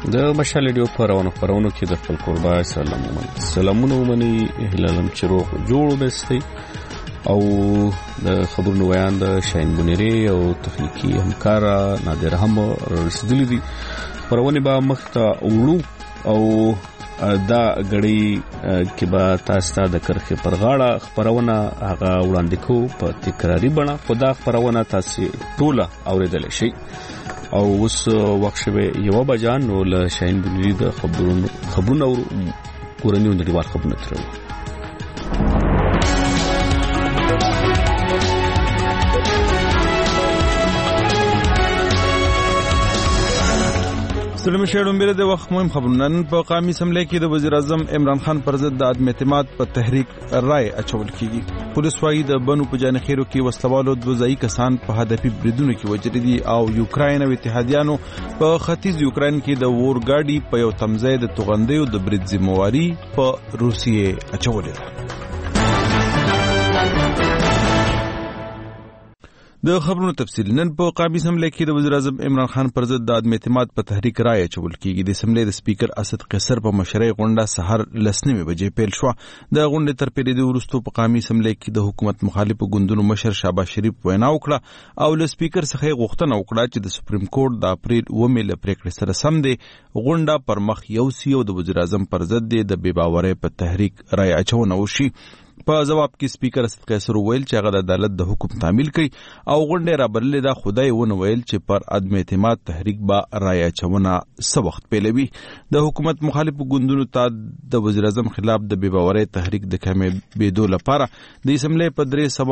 د مشال ریډیو خبرونو کې د خپل قربا سلامونه ومني هلالم چې روغ جوړ بستي او د خبرونو بیان د شاهین بنيري او تخنیکی همکار نادر هم رسیدلی دي خبرونه به مخته وړو او دا غړي کې به تاسو ته د کرخه پر غاړه خبرونه هغه وړاندې کو په تکراری بڼه خدا خبرونه تاسو ټوله اوریدل شي او اوس وخت شوه یو بجان نو له شاهین بنيري د خبرونه کورنیو نړیوال خبرونه ترو سلام شهرون بیره د وخت مهم خبرونه په قومي اسمبلی کې د وزیر اعظم عمران خان پر ضد د عدم اعتماد په تحریک رائے اچول کیږي پولیس وايي د بنو په جانخیرو کې وسلوالو د ځای کسان په هدفي بریدونو کې وجل دي او یوکراین او اتحادیانو په ختیځ یوکراین کې د وورګاډي په یو تمځای د توغندیو د برید ذمہواری په روسیې اچولې د خبرونو تفصیل نن په قومي اسمبلی کې د وزیر اعظم عمران خان پر ضد د عدم اعتماد په تحریک رائے اچول کیږي د اسمبلی د سپیکر اسد قیصر په مشرۍ غونډه سحر لسنیمه بجې پیل شو د غونډې تر پیریدو وروسته په قومي اسمبلی کې د حکومت مخالفو ګوندونو مشر شهباز شریف وینا وکړه او له سپیکر څخه غوښتنه وکړه چې د سپریم کورټ د اپریل 9 له پریکړې سره سم دی غونډه پر مخ یو سیو د وزیر اعظم پر ضد د بې باورۍ په تحریک رائے اچونه وشي په جواب کې سپیکر اسد قیصر ویل چې هغه د عدالت د حکم تعمیل کوي او غونډه را بللې دا خدای ونه ویل چې پر عدم اعتماد تحریک با رائے اچونه څه وخت پیلوي د حکومت مخالفو ګوندونو ته د وزیر اعظم خلاف د بې باورۍ تحریک د کمې بيدو لپاره د اسمبلی په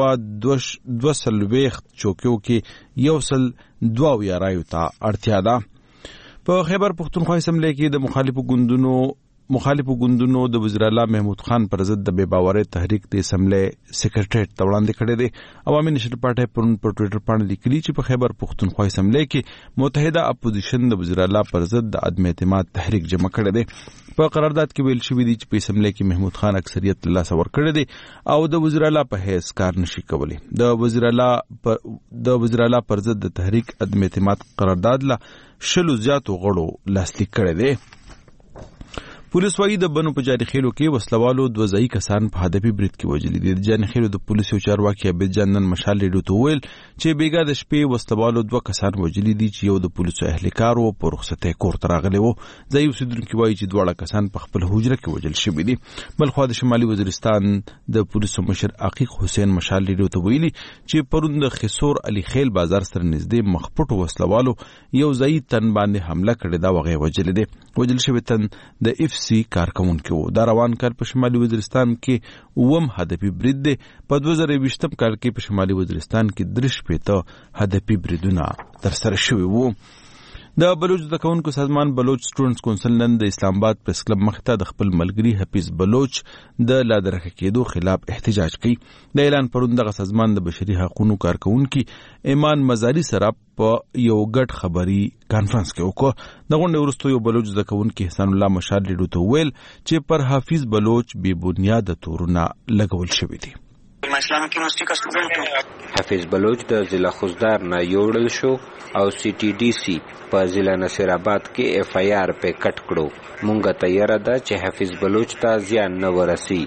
322 چوکیو کې 102 رائے ته اړتیا ده په خیبر پختونخوا اسمبلی کې د مخالفو ګوندونو د وزیر اعلی محمود خان پر ضد د بې باورۍ تحریک د اسمبلی سیکریټریټ ته وړاندې کړی دی عوامي نېشنل پارټي پر ټویټر باندې لیکلي چې په خیبر پختونخوا اسمبلی کې متحده اپوزیشن د وزیر اعلی پر ضد د عدم اعتماد تحریک جمع کړی دی په قرارداد کې ویل شوی دی چې په اسمبلی کې محمود خان اکثریت له لاسه ورکړی دی او د وزیر اعلی په حیث کار نشي کولی د وزیر اعلی پر ضد د تحریک عدم اعتماد قرارداد لا شلو زیاتو غړو لاسلیک کړی دی پولیس وايي د بنو په جانخیلو کې وسلوالو د ځای کسان په هدفي برید کې وجلي دي د جانخیلو د پولیسو چارواکي عبد جنن مشال ریډیو ته ویل چې بیګا د شپې وسلوالو 2 کسان وجلي دي چې یو د پولیسو اهلکار او په رخصتۍ کور ته راغلی وو ځای اوسیدونکو وايي چې 2 کسان په خپل حجره کې وجل شوي دي بلخو د شمالي وزیرستان د پولیسو مشر عقیق حسین مشال ریډیو ته ویلي چې پرون د خسور علي خیل بازار سره نږدې مخپټو وسلوالو یو ځای تن باندې حمله کړې دا وغه وجل شوی تن د اف سی کارکونکو دا روان کال په شمالي وزیرستان کې وم هدفي برید دی په 2020 کال کې په شمالي وزیرستان کې 3 هدفي بریدونه ترسره شوي وو د بلوچ د کونکو سازمان بلوچ سټوډنټس کونسل نن د اسلام آباد پریس کلب مخته د خپل ملګری حفیظ بلوچ د لادرکه کېدو خلاف احتجاج کوي د اعلان پروند د سازمان د بشري حقوقو کارکونکو ایمان مزاری سره په یو ګډ خبري کانفرنس کې وکړ د غونډې وروسته یو بلوچ د کونکو احسان الله مشال ریډیو ته ویل چې پر حفیظ بلوچ بے بنیاد تورونه لګول شوی دي اسلامي یونیورسيټي کا سټوډنټ حفیظ بلوچ د ضلع خوزدار نه یوړل شو او سی ټي ډي سي په ضلع نصیر آباد کې اف آی آر په کټ کړو مونږه تیار ده چې حفیظ بلوچ ته زیان نه ورسي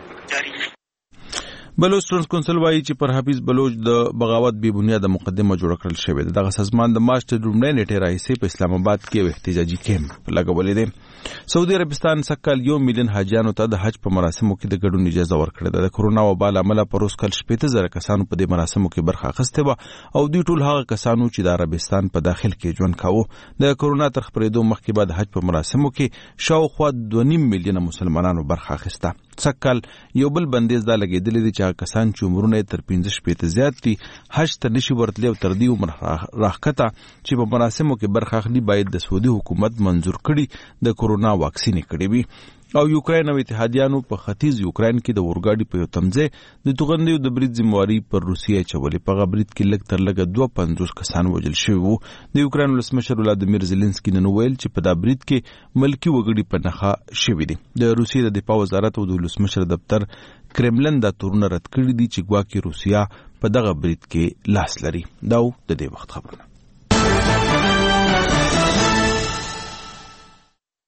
بلوچ سټوډنټس کونسل وايي چې پر حفیظ بلوچ د بغاوت بې بنیاده مقدمه جوړ کړل شوې ده دغه سازمان د مارچ د 2 نیټې راهیسې په اسلام آباد کې احتجاجي کیمپ لګولې ده سعودي عربستان سکهال 1 میلیون حاجیانو ته د حج په مراسمو کې د ګډون اجازه ورکړه ده د کرونا وبا لامل پر اوس کال 70,000 کسانو په دې مراسمو کې برخه اخیسته و او دوی ټول هغه کسانو چې د عربستان په داخل کې ژوند کاوه د کرونا تر خپرېدو مخکې بعد حج په مراسمو کې شاوخوا 2.5 میلیونه مسلمانانو برخه اخیسته سکهال یو بل بندیز دا لګېدلې دي چې کسان چې عمرونه تر 15 زیات دي حج ته نشي ورتلی او تر دې عمر راخته چې په مراسمو کې برخه اخلي باید د سعودي حکومت منظور کړي د کرونا واکسین کړي وي او یوکراین او اتحادیانو په ختیځ یوکراین کې د اورګاډي په یو تمځای د توغندیو د برید ذمہواری پر روسیې چولې په غبرید کې لږ تر لږه 250 کسان وژل شوي وو د یوکراین ولسمشر ولادیمیر زيلنسکي نن ویل چې په دا برید کې ملکی وګړي په نخښه شوي دي د روسیې د دفاع وزارت او د ولسمشر دفتر کرملن دا تورونه رد کړي دي چې ګواکې روسیا په دغه برید کې لاس لري دا د دې وخت خبرونه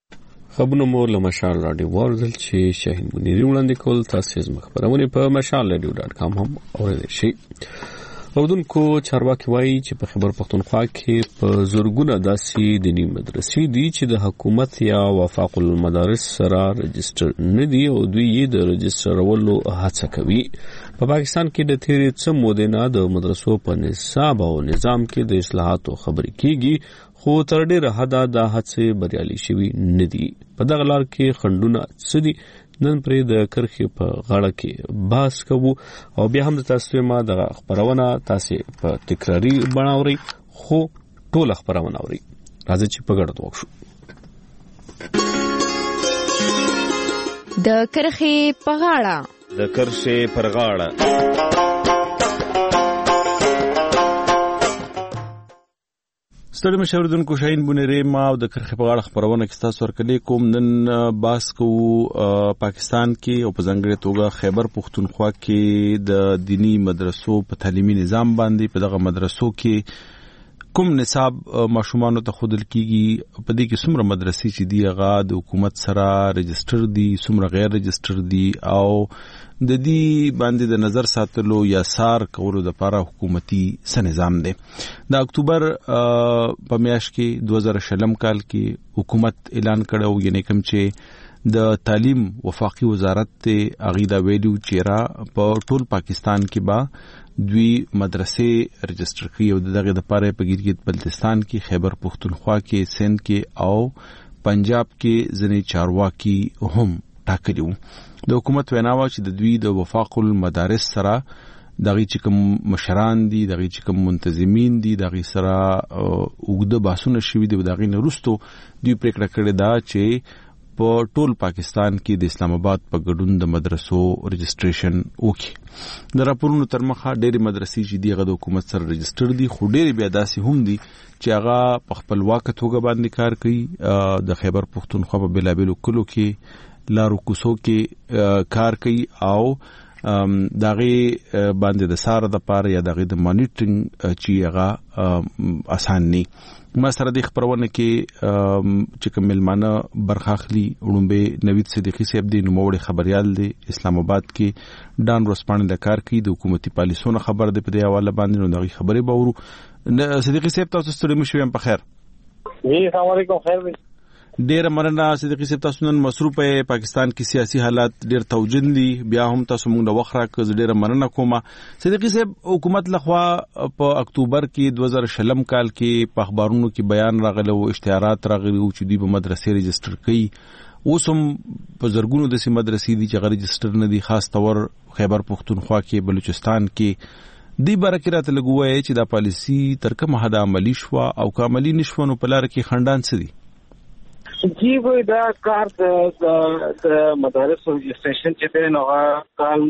خبرونه مو له مشال رادیو ورزل چې شاهین منیری وړاندې کول تاسو زما خبرونه په mashal.radio.com هم اورئ شي. اودونکو چارواکي وایي چې په خیبر پختونخوا کې په زورګونه داسې دینی مدرسې دي چې د حکومت یا وفاق المدارس سره رجستر نه دي او دوی یې د رجسترولو هڅه کوي. په پاکستان کې د تیرې څه مودې نه د مدرسو په نصاب او نظام کې د اصلاحاتو خبرې کیږي، خو تر ډېره حده دا هڅې بریالي شوي نه دي. په دغه لار کې خنډونه څه دي؟ نن پرې د کرخې په غاړه کې بحث کوو او بیا هم د تاسو ما د خبرونه تاسو په تکراری بناوري خو ټول خبرونه اوري. راځي چې په ګډه وکړو. د کرخې په غاړه، د کرخې پر غاړه. ستړي مشوردونکو شاهین بونیری ما او د کرخې په غاړه خبرونه کې تاسو ورکړې کوم. نن باس کوو پاکستان کې او په ځانګړي توګه خیبر پختونخوا کې د دینی مدرسو په تعلیمي نظام باندې. په دغه مدرسو کې کوم نصاب ماشومانو ته خودل کیږي، په دې کې څومره مدرسې چې دی هغه د حکومت سره رجستر دي، څومره غیر رجستر دي، او د دې باندې د نظر ساتلو یا سار کولو د لپاره حکومتي څه نظام دی. د اکتوبر په میاشت کې 2020 کال کې حکومت اعلان کړو، یعنی کوم چې د تعلیم وفاقي وزارت ته اغیدا ویلو چې را په ټول پاکستان کې با دوی مدرسې رجستر کړي او دغه د لپاره په ګیلګت بلتستان کې، خیبر پختونخوا کې، سند کې او پنجاب کې ځنې چارواکي هم ټاکلي وو. د حکومت ویناوه چې د دوی د وفاق المدارس سره دغه چې کوم مشران دي، دغه چې کوم منتظمین دي، دغه سره وګړه باسونه شوي دي. دغه نه وروسته دوی پریکړه کړې ده چې په ټول پاکستان کې د اسلام آباد په ګډون د مدرسو رجستریشن وکړي. د راپورونو تر مخه ډېری مدرسې چې دی هغه د حکومت سره رجستر دي، خو ډېری بیا داسې هم دي چې هغه په خپلواکه توګه باندې کار کوي. د خیبر پختونخوا په بلابلو کلو کې، لارو کوڅو کې کار کوي او دغه باندې د سار د پاره یا دغه د مانیټرینګ چې هغه آسان ني. ما سره د خبرونه کې چې کوم ملمانه برخاخلي وړومبه نوید صدیقی صاحب دی، نوموړي خبريال دی، اسلام آباد کې ډان ورسپانه د کار کوي، د حکومتي پالیسونو خبر دی په دې حواله باندې. نو دغه خبرې به ورو. صدیقی صاحب تاسو ستړي مشو یم په خیر؟ جی السلام علیکم. خیر دی. ډیر مننه صدیقی صاحب، تاسو نن مصروف په پاکستان کې سیاسي حالات ډیر توجن دي، بیا هم تاسو موږ د وخت راکړ، ډیر مننه کوم. صدیقی صاحب، حکومت لخوا په اکتوبر کې 2020 کال کې په اخبارونو کې بیان راغلی او اشتهارات راغلي چې دوی په مدرسې رجستر کړي. اوس هم په زرګونو د سي مدرسې دي چې غیر رجستر نه دي، خاص تور خیبر پختونخوا کې، بلوچستان کې. دی برکې راته لګوي چې دا پالیسی تر کومه حد عملی شو او کاملی نشو، نو په لار کې خندان څه دي؟ جی وای دا کار د مدارس رجستریشن چې دی نو کال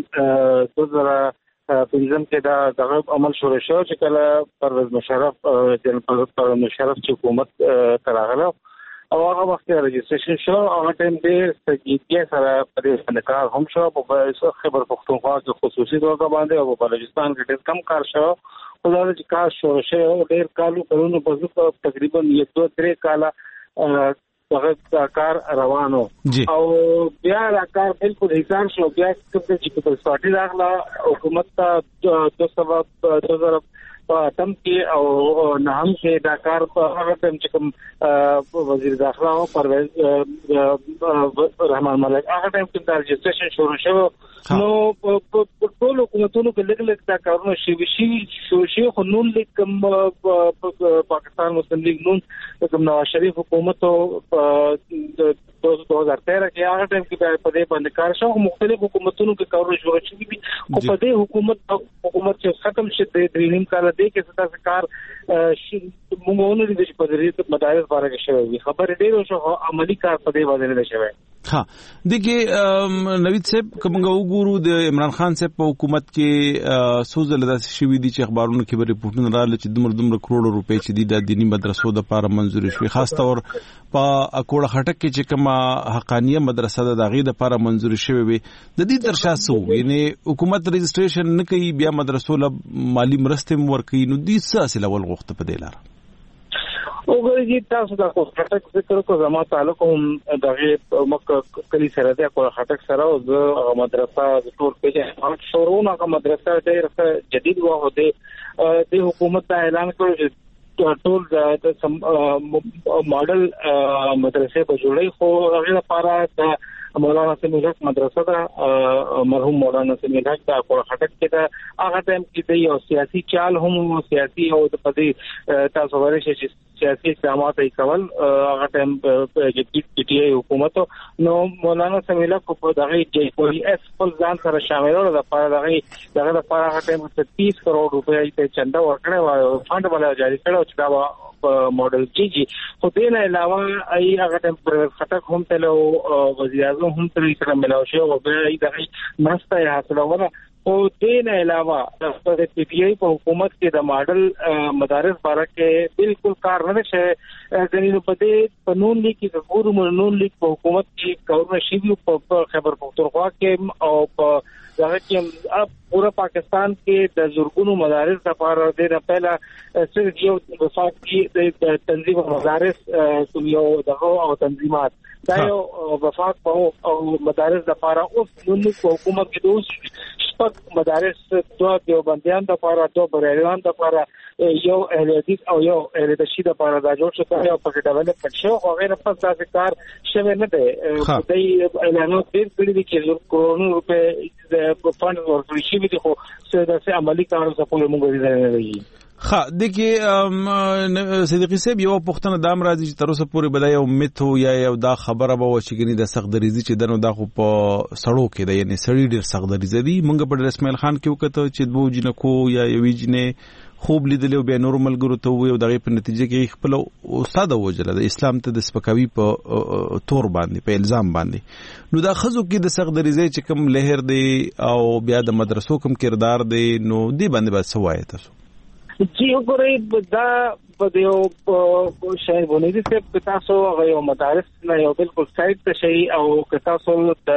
2015 کې دا دغه عمل شروع شو چې کله پرویز مشرف جنرال پرویز مشرف چې حکومت تراغله او هغه وخت رجستریشن شو. هغه ټیم ډېر سګیټي سره پرې کار هم شو په خیبر پختونخوا کې خصوصي توګه باندې او په بلوچستان کې ډېر کم کار شو. خو دا چې کار شروع شو ډېر کالو پرونو په تقریبا 1-2-3 کاله هغه کار روانو او بیا دا کار بالکل هیڅ شو. بیا چې په سپاټي راغله حکومت ته 2000 تم کې او نام کې دا کار په هغه ټیم چې کوم وزیر داخله او پرویز رحمان ملک هغه ټیم کې دا رجستریشن شروع شو. نو په ټول حکومتونو کې لږ دا کارونه شي خو نون لیگ کوم پاکستان مسلم لیگ نون کوم نواز شریف حکومت او 2013 کې هغه ټیم کې په دې باندې کار شو. مختلف حکومتونو کې کارونه شروع شوي دي خو په دې حکومت چې ختم شي د دریم کال دی کې ستاسو کار موږ نه دي چې په دې مدارس باره کې شوی خبر ډېر شو، عملی کار په دې باندې نه شوی. ها دغه نوید صاحب کومه وګورو د عمران خان صاحب په حکومت کې سوزل داسې شوی دي چې اخبارونو کې به ریپورتونه راغلي چې دومره کروڑ روپے چې د دینی مدرسو د لپاره منزور شوي، خاص تور په اکوړه خټک کې چې کومه حقانیه مدرسه د دغه لپاره منزور شوی وي. د دې ترشاسو یعنی حکومت رجستریشن نه کوي، بیا مدرسو له مالی مرسته ورکوي، نو دې څه اصل اول غوښته په دې لار وګورئ تاسو دا کو خټک ذکر کو زما تعلق هم دغه مکه کلی سره ده کو خټک سره او د مدرسه ټول په شورونه کا مدرسه ډېر جدید وه د حکومت دا اعلان کړو چې ټول د ماډل مدرسې په جوړې خو هغه لپاره د مولانا سمیع الحق مدرسه دا مرحوم مولانا سمیع الحق دا کو خټک کې دا هغه ټیم کې د یو سیاسي چال هم سیاسي او د پدې تاسو ورشي چې سیاسي اقدامات یې کول هغه ټیم چې پی ټی آی حکومت نو مولانا سمیع الحق په دغه جې پولی اس خپل ځان سره شامل ول د لپاره دغه لپاره هغه ټیم 30 کروڑ روپۍ ته چنده ورکړی و فند ولا جاری کړو چې دا ماډل کیږي خو دې نه علاوه ای هغه ټیم پر خټک هم تلو وزیر اعظم هم تر سره ملاو شو او به دغه مسته حاصلونه او دې نه علاوه د پی ټی آی په حکومت کې د ماډل مدارس باره کې بالکل کار نه شي غني په دې قانون لیکي د ګورو نون لیک په حکومت کې کورونه شي په خیبر پختونخوا کې او په دغه کې پورا پاکستان کې د زورګونو مدارس لپاره د پهلا صرف یو وفاق کې د تنظیم مدارس یو دغه او تنظیمات دا یو وفاق او مدارس لپاره اوس نن په حکومت کې دوه شپږ مدارس دوه دیوبندیان لپاره دوه بریلیان لپاره یو اهل حدیث او یو اهل تشیع لپاره دا جوړ شو او په ډیولپمنٹ شو او غیر پس دا کار شوه نه دی د اعلانات ډیر کړي دي چې کروڑونو روپے د فند ورکړي شي دي خو څه د عملی کارو څخه موږ نه لري دغه صدیقی صاحب یو پښتنه دام راځي چې تر اوسه پورې بدای او میته یا یو دا خبره به و چې ګنې د سخت دریزي چې دنو دا خو په سړو کې دی یعنی سړی ډیر سخت دریزي دی مونږ په اسماعیل خان کې وکړو چې دوه جنکو یا یوې جنې خوب لیدل او به نورمال ګرو ته وي او دغه په نتیجه کې خپل استاد وجله د اسلام ته د سپکاوي په تور باندې په الزام باندې نو دا خزو کې د سخت دریزي چې کوم لهر دی او بیا د مدرسو کوم کردار دی نو دی باندې به سوایته تاسو جی وګورئ دا په یو شای بونیدي چې تاسو غو مدارس نه یو بالکل سایت ته شي او تاسو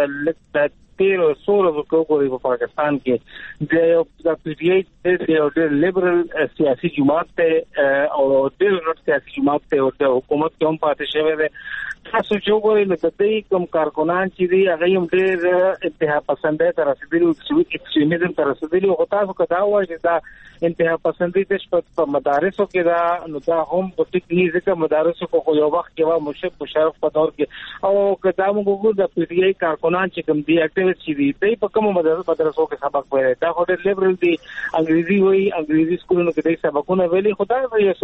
د 13 وګورئ په پاکستان کې د پی ټی آی د لیبرل سیاسي جماعت ته او د سیاسي جماعت ته او د حکومت کوم پاتې شوی دی تاسو چې وګورئ نو د دې کوم کارکونان چې دی هغه هم ډېر انتها پسندې تر رسیدلي ایکستریمیزم تر رسیدلي او تاسو کدا وایي چې دا انتها پسندې په مدارسو کې دا نو دا هم په ټیکنی ځکه مدارسو کو یو وخت کې وا مشرف په دور کې او کدا موږ د پی ټی آی کارکونان چې کوم دی اکټیویټ شي دی په کوم مدرسو کې سبق وایي دا هډ لیبرل دی انګریزي وایي انګریزي سکولونو کې د سبقونه ویلي خدای یو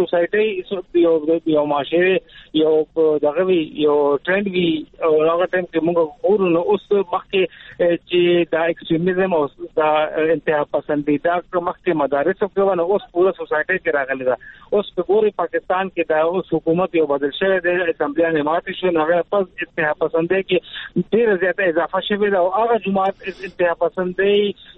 سوسایټي یو معاشره یو دغه یو ټرند وی او هغه ټیم کې موږ ورونو اوس مخکې چې دا ایکستریمیزم او دا انتها پسندي دا مخکې مدارسو کې ونه اوس پوره سوسایټي کې راغلي دا اوس په ګوري پاکستان کې دا اوس حکومت یو بدل شوی دی اسمبلی نه ماته شو نه پس انتها پسندي کې ډیر زیاته اضافه شوی دا او هغه جماعت انتها پسندي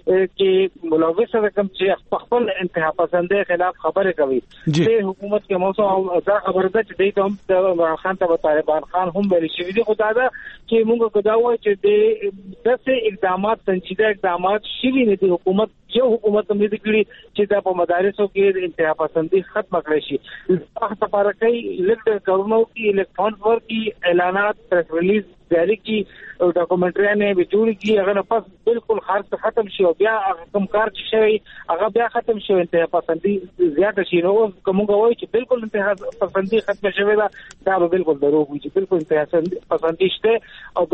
کې ملوث رقم چې خپل انتها پسندي خلاف خبره کوي چې حکومت کې موضوع دا خبره ده چې د عمران خان ته طالبان خان هم ویل شوی دی خدای دا چې موږ کدا وایو چې دغه اقدامات سنجیده اقدامات شوی نه دي حکومت یو حکومت هم دې کړی چې دا په مدارسو کې د انتها پسندي ختم کړی شي هغه لپاره کوي لیکل کورونو کې الکترون ورکی اعلانات پریس ریلیز جاری کی او ډاکومنټری نه به جوړ کی هغه پس بالکل خرڅ ختم شي او بیا کوم کار چې شوی هغه بیا ختم شي انتها پسندي زیاته شي نو کومه وایي چې بالکل انتها پسندي ختم شوی دا بالکل دروغ وي چې بالکل انتها پسندي شته او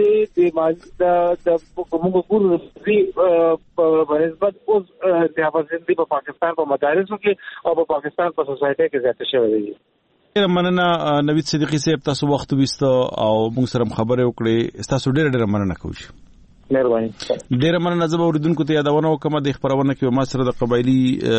بلکې د کومه ګورو په نسبت اوس انتها پسندي په پاکستان په مدارسو کې او په پاکستان په سوسایټي کې زیاته شوی دی ډیر مننه نوید صدیقی صاحب تاسو وخت وست او موږ سره خبرې وکړې تاسو ډیر مننه کوم مهرباني ډیر مننه زما اوریدونکو ته یادونه وکم د خبرونه کې ما سره د قبایلی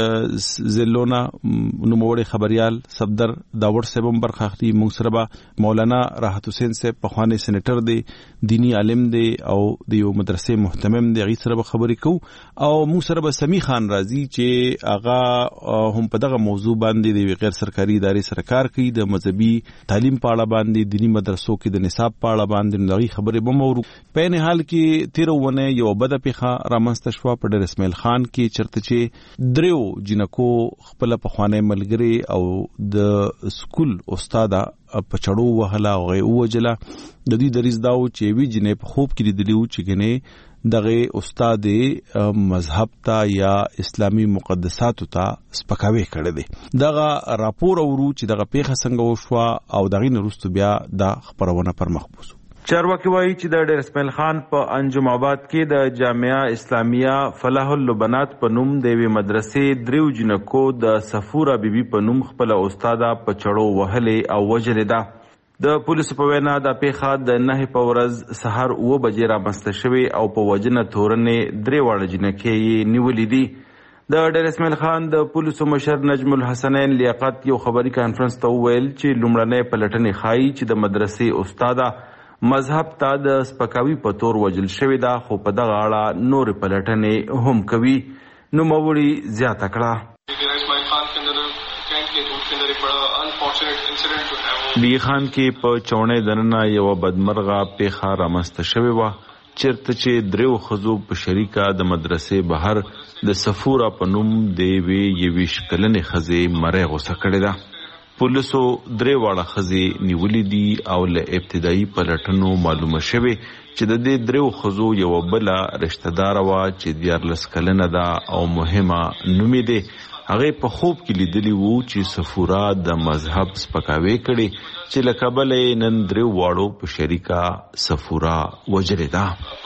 زلونا نوموړي خبريال صفدر داور صاحب برخه اخلي موږ سره مولانا راحت حسین صاحب په خواني سېنیټر دی دینی عالم دی او د یو مدرسې محتمم دی غي سره خبرې کو او موږ سره به سمی خان راضي چې اغا هم په دغه موضوع باندې د غیر سرکاري ادارې سره کار کوي د مذهبي تعلیم په اړه باندې دینی مدرسو کې د نصاب په اړه باندې دغه خبرې به مورو په نه حال کې تیرونه یو بده پیخه رامنځته شوه په ډېر اسماعیل خان کې چرته چې دریو جنکو خپل پخوانی ملګری او د سکول استاد په چړو وهله او غي وجله د دې دریز داو چې وی جنې په خوب کې لیدلیو چې ګنې دغه استاد مذهب ته یا اسلامی مقدساتو ته سپکاوي کړی دی دغه راپور اورو چې دغه پیښه څنګه وشوه او دغه نورستو بیا د خبرونه پر مخ بوزو. چارواکي وایي چې د ډېر اسماعیل خان په انجم آباد کې د جامعه اسلامیه فلاح اللبنات په نوم د یوې مدرسې دریو جنکو د صفوره بیبي په نوم خپل استاد په چړو وهلې او وجلې ده. د پولیسو په وینا د پیښه د 9 په ورځ سحر 9 بجې رامنځته شوې او په وجنه تورنې درې واړه جنکې یې نیولې دي. د ډېر اسماعیل خان د پولیسو مشر نجم الحسنین لیاقت یو خبري کانفرنس ته وویل چې لومړنۍ پلټنې ښایي چې د مدرسې استاد مذهب ته د سپکاوي په تور وجل شوې ده خو په دغه اړه نورې پلټنې هم کوي. نوموړي زیاته کړه ډی خان کې په چونې دننه یو بدمرغه پیښه رامنځته شوې وه چیرته چې دریو ښځو په شریکه د مدرسې بهر د صفوره په نوم د یوې 21 کلنې ښځې مرۍ غوڅه کړې ده. پولیسو درې واړه ښځې نیولې دي او له ابتدایي پلټنو معلومه شوې چې د دې دریو ښځو یوه بله رشته داره وه چې 14 کلنه ده او مهمه نومې دی. هغه په خوب کې لیدلی وو چې صفوره د مذهب سپکاوي کړي چې له کبله نن دریو واړو په شریکه صفوره وجلې ده.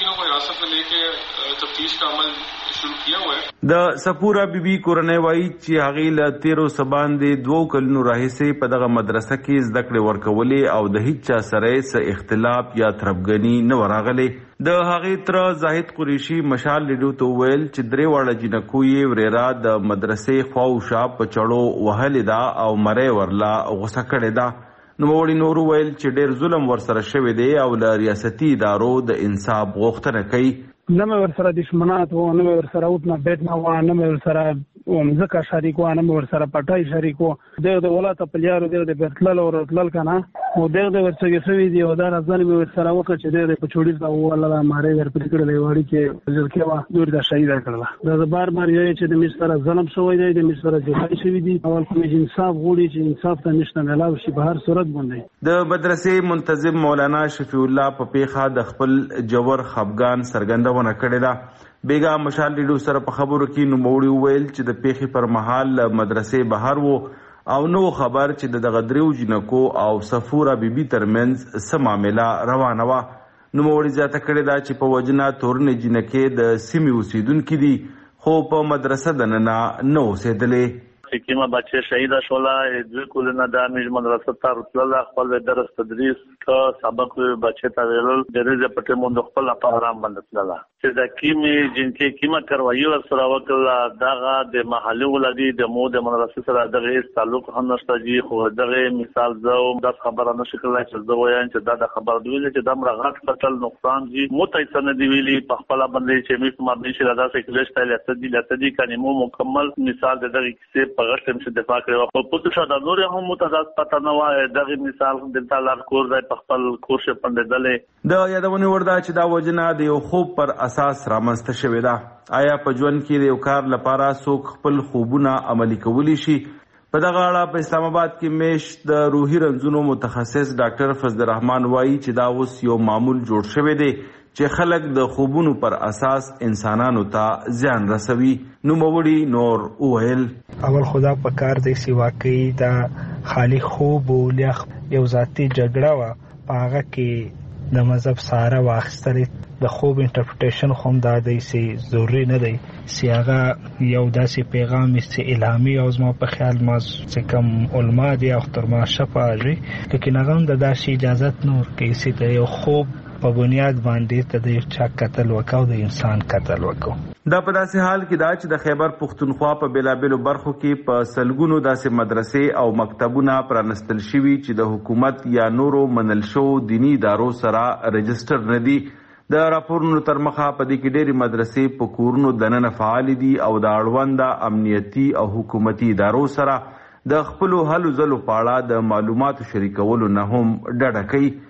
د صفوره بیبي کورنۍ وایي چې هغې له 13 باندې 2 کلونو راهیسې په دغه مدرسه کې زده کړې ورکولې او د هیڅ چا سره څه اختلاف یا تربګني نه وراغلې. د هغې تر زاهد قریشي مشال لیډو ته وویل چې درې واړه جنکو یې ورېره د مدرسې خواوشا په چړو وهلې ده او مرۍ ورله غوڅه کړې ده. نوموړي نور وویل چې ډېر ظلم ورسره شوی دی او له ریاستي ادارو د انصاف غوښتنه کوي. نه مې ورسره دشمنات وو، نه مې ورسره اوټ نه بیټ نه وو، نه مې ورسره مځکه شریک وو، نه مې ورسره پټای شریک وو. دغه د ولاته پلیارو دغه د بیرتلل او رتلل کنه او دغه ورڅګې سوي دی او دا ځان مې ورسره وکړ چې دغه په چوډیر دا ولاله ماره ور پرې کړلې وړي چې ځل وا دور د شهید کړل. دا بار بار یې چې د مستر ظلم شوی دی، د مستر ځای شوی دی او کوم انصاف غوړي چې انصاف ته نشته ملاوي شي په هر صورت باندې. د مدرسې منتظم مولانا شفیع الله په پیښه د خپل جوور خفګان څرګندونه کړې ده. بیګا مشال لیډو سره په خبرو کې نوموړي وویل چې د پیښې پر مهال مدرسې بهر وو او نو خبر چې دغه دریو جنکو او صفوره بیبي ترمنځ څه معامله روانه وه. نوموړي زیاته کړې ده چې په وجنه تورنې جنکې د سیمې اوسیدونکي دي خو په مدرسه دننه نه اوسېدلې. حکیمه بچه شهید شولا دوی کلونه د میج مدرسه ته رسول خپل درس تدریس کا سبق بچه ته ویل درځه پټه مونږ خپل په آرام باندې تللا چې د کیمه جنکه کیمه کاروایی سره وکړه دغه د محلي ولادي د مو د مدرسې سره دغه تعلق هم نشته جی خو دغه مثال زو د خبره نشکل چې زه وایم چې دا خبر دی چې د مرغات قتل نقصان جی متایسن دی ویلي په خپل باندې چې می کوم باندې چې راځي کلیش ته لته کني مو مکمل مثال دغه کیسه په غټم چې دفاع کړو په پوتو شاده نور هم متضاد پته نه وای دغه مثال د تعالی کور د خپل کورس پنددلې. د یادونه وردا چې دا وجنه د یو خوب پر اساس رامنځته شوې ده. آیا په ژوند کې د یو کار لپاره څوک خپل خوبونه عملي کولی شي؟ په دغه اړه په اسلام آباد کې میشت د روحي رنځونو متخصص ډاکټر فضل الرحمن وایي چې دا اوس یو معمول جوړ شوی دی چې خلک د خوبونو پر اساس انسانانو ته زیان رسوي. نوموړي نور وویل اول خدا په کار دی چې واقعي دا خالی خوب او یو ذاتي جګړه وه په هغه کې د مذهب ساره واخیستلې د خوب انټرپریټیشن خو هم دا دی چې ضروري نه دی چې هغه یو داسې پیغام چې الهامي او زما په خیال ما چې کوم علما دي او ترما شفا وي لیکن هغه هم د داسې اجازت نه ورکوي چې د یو خوب په بنیاد باندې ته د چا قتل وکاو د انسان قتل وکاو. دا په داسې حال کې دا چې د خیبر پښتونخوا په بیلابیلو برخو کې په سلګونو داسې مدرسې او مکتبونه پرانستل شوي چې د حکومت یا نورو منل شو دینی ادارو سره رجسټر نه دي. د راپورونو تر مخه په دې کې ډېرې مدرسې په کورونو دننه فعال دي او د اړونده امنیتي او حکومتي ادارو سره د خپلو هلو ځلو په اړه د معلوماتو شریکولو نه هم ډډه کوي.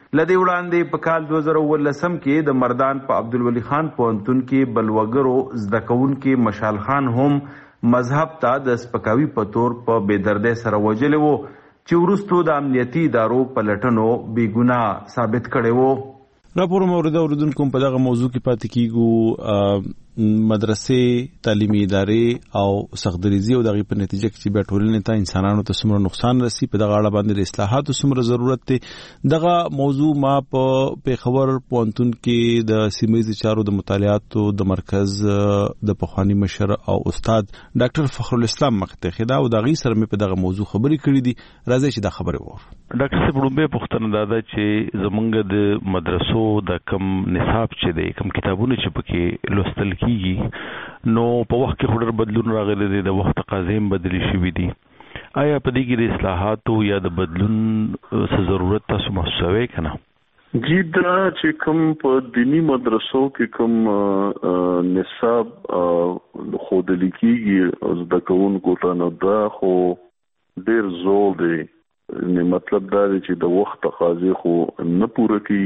لدی وړاندې په کال 2019 کې د مردان په عبدالولي خان پوهنتون کې بلوګرو زده کوونکي مشال خان هم مذهب ته د سپکاوي په تور په بېدردۍ سره وژلی و چې وروستو د امنیتي ادارو په لټنو بې ګناه ثابت کړی و. راپور مورده اوریدونکو په دغه موضوع کې پاتې کیږو. مدرسې، تعلیمي ادارې او سختدریزي او دغه په نتیجه کې چې بیا ټولنې ته انسانانو ته څومره نقصان رسي، په دغه اړه باندې د اصلاحاتو څومره ضرورت دی. دغه موضوع ما په پېښور پوهنتون کې د سیمه ییزو چارو د مطالعاتو د مرکز د پخواني مشر او استاد ډاکټر فخر الاسلام مخته خدا او دغه سره مې په دغه موضوع خبرې کړې دي. راځي چې دا خبره وو. ډاکټر صاحب لومبه پوښتنه ده چې زمونږ د مدرسو د کم نصاب چې دی، کم کتابونه چې پکې لوستل کیږي، نو په وخت کې ډېر بدلون راغلی دی، د وخت تقاضې هم بدلې شوي دي. آیا په دې کې د اصلاحاتو یا د بدلون څه ضرورت تاسو محسوسوئ که نه؟ جی دا چې کوم په دینی مدرسو کې کوم نصاب ښودل کیږي زده کوونکو ته، نو دا خو ډېر زوړ دی. مطلب دا دی چې د وخت تقاضې خو نه پوره کوي.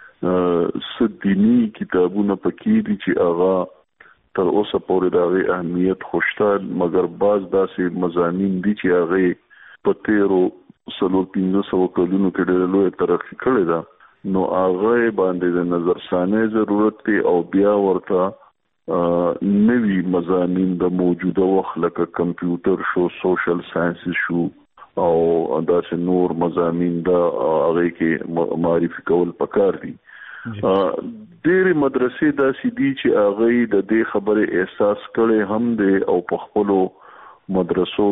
څه دینی کتابونه پکې دي چې هغه تر اوسه پورې د هغې اهمیت خو شته، مګر بعض داسې مضامین دي چې هغې په تېرو 400-500 کلونو کې ډېره لویه ترقي کړې ده، نو هغه باندې د نظرثانۍ ضرورت دی او بیا ورته نوي مضامین د موجوده وخت لکه کمپیوټر شو، سوشل ساینسز شو او داسې نور مضامین دا هغه کې معرفي کول پکار دي. ډېرې مدرسې داسې دي چې هغه د دې خبرې احساس کړي هم دي او په خپلو مدرسو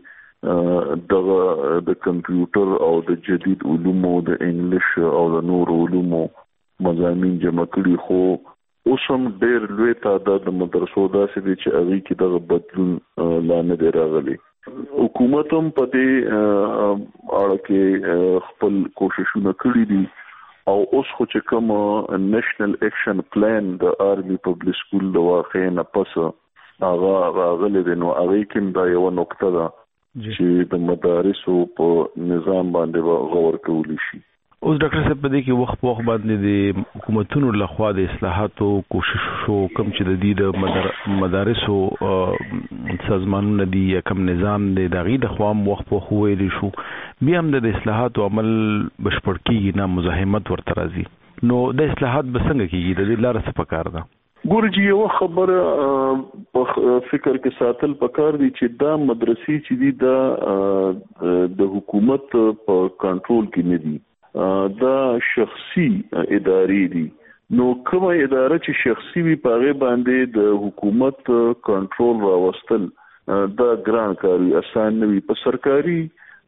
کې دغه د کمپیوټر او د جدید علومو، د انګلیش او د نور علومو مضامین جمع کړي، خو اوس هم ډېر لوی تعداد د مدرسو داسې دي چې هغه کې دغه بدلون لا نه دی راغلی. حکومت هم په دې اړه کې خپل کوششونه کړي دي او اوس خو چې کوم نېشنل اکشن پلان د آرمي پبلک سکول د واقعې نه پس هغه راغلی دی، نو هغې کې دا یوه نقطه ده چې د مدارسو په نظام باندې غور کولی شي. اوس ډاکټر صاحب په دې کې وخت په وخت باندې د حکومتونو لخوا د اصلاحاتو کوشش شو، کوم چې د دې د مدارسو سازمانونه دي یا کوم نظام دی د هغې لخوا هم وخت په وخت وویلی شو، بیا هم د اصلاحاتو عمل بشپړ کېږي نه، مزاحمت ورته راځي. نو د اصلاحات به څنګه کېږي؟ د دې لاره څه پکار ده؟ ګورجی یو خبره په فکر کې ساتل پکار دي چې دا مدرسې چې دي دا د حکومت په کنټرول کې نه دي، دا شخصي ادارې دي. نو کومه اداره چې شخصي وي په هغې باندې د حکومت کنټرول راوستل دا ګران کار وي، اسان نه وي. په سرکاري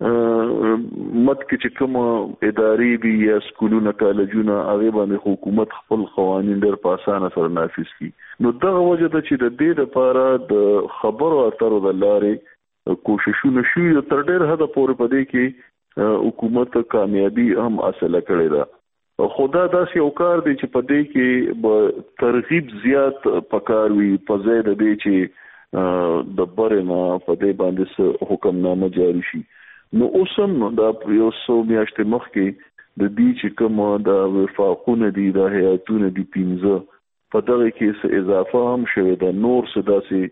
مد کې چې کومه ادارې دي یا سکولونه، کالجونه، هغې باندې حکومت خپل قوانین ډېر په اسانه سره نافذ کړي. نو دغه وجه ده چې د دې لپاره د خبرو اترو د لارې کوششونه شوي، تر ډېر حده پورې په دې کې حکومت کامیابی هم حاصله کړې ده. خو دا داسې یو کار دی چې په دې کې به ترغیب زیات پکار وي، په ځای د دې چې د برې نه په دې باندې څه حکمنامه جاري شي. نو اوس هم دا یو څو میاشتې مخکې د دې چې کوم د وفاقونه دي، د هیئتونه دي 15، په دغه کې څه اضافه هم شوې ده. نور څه داسې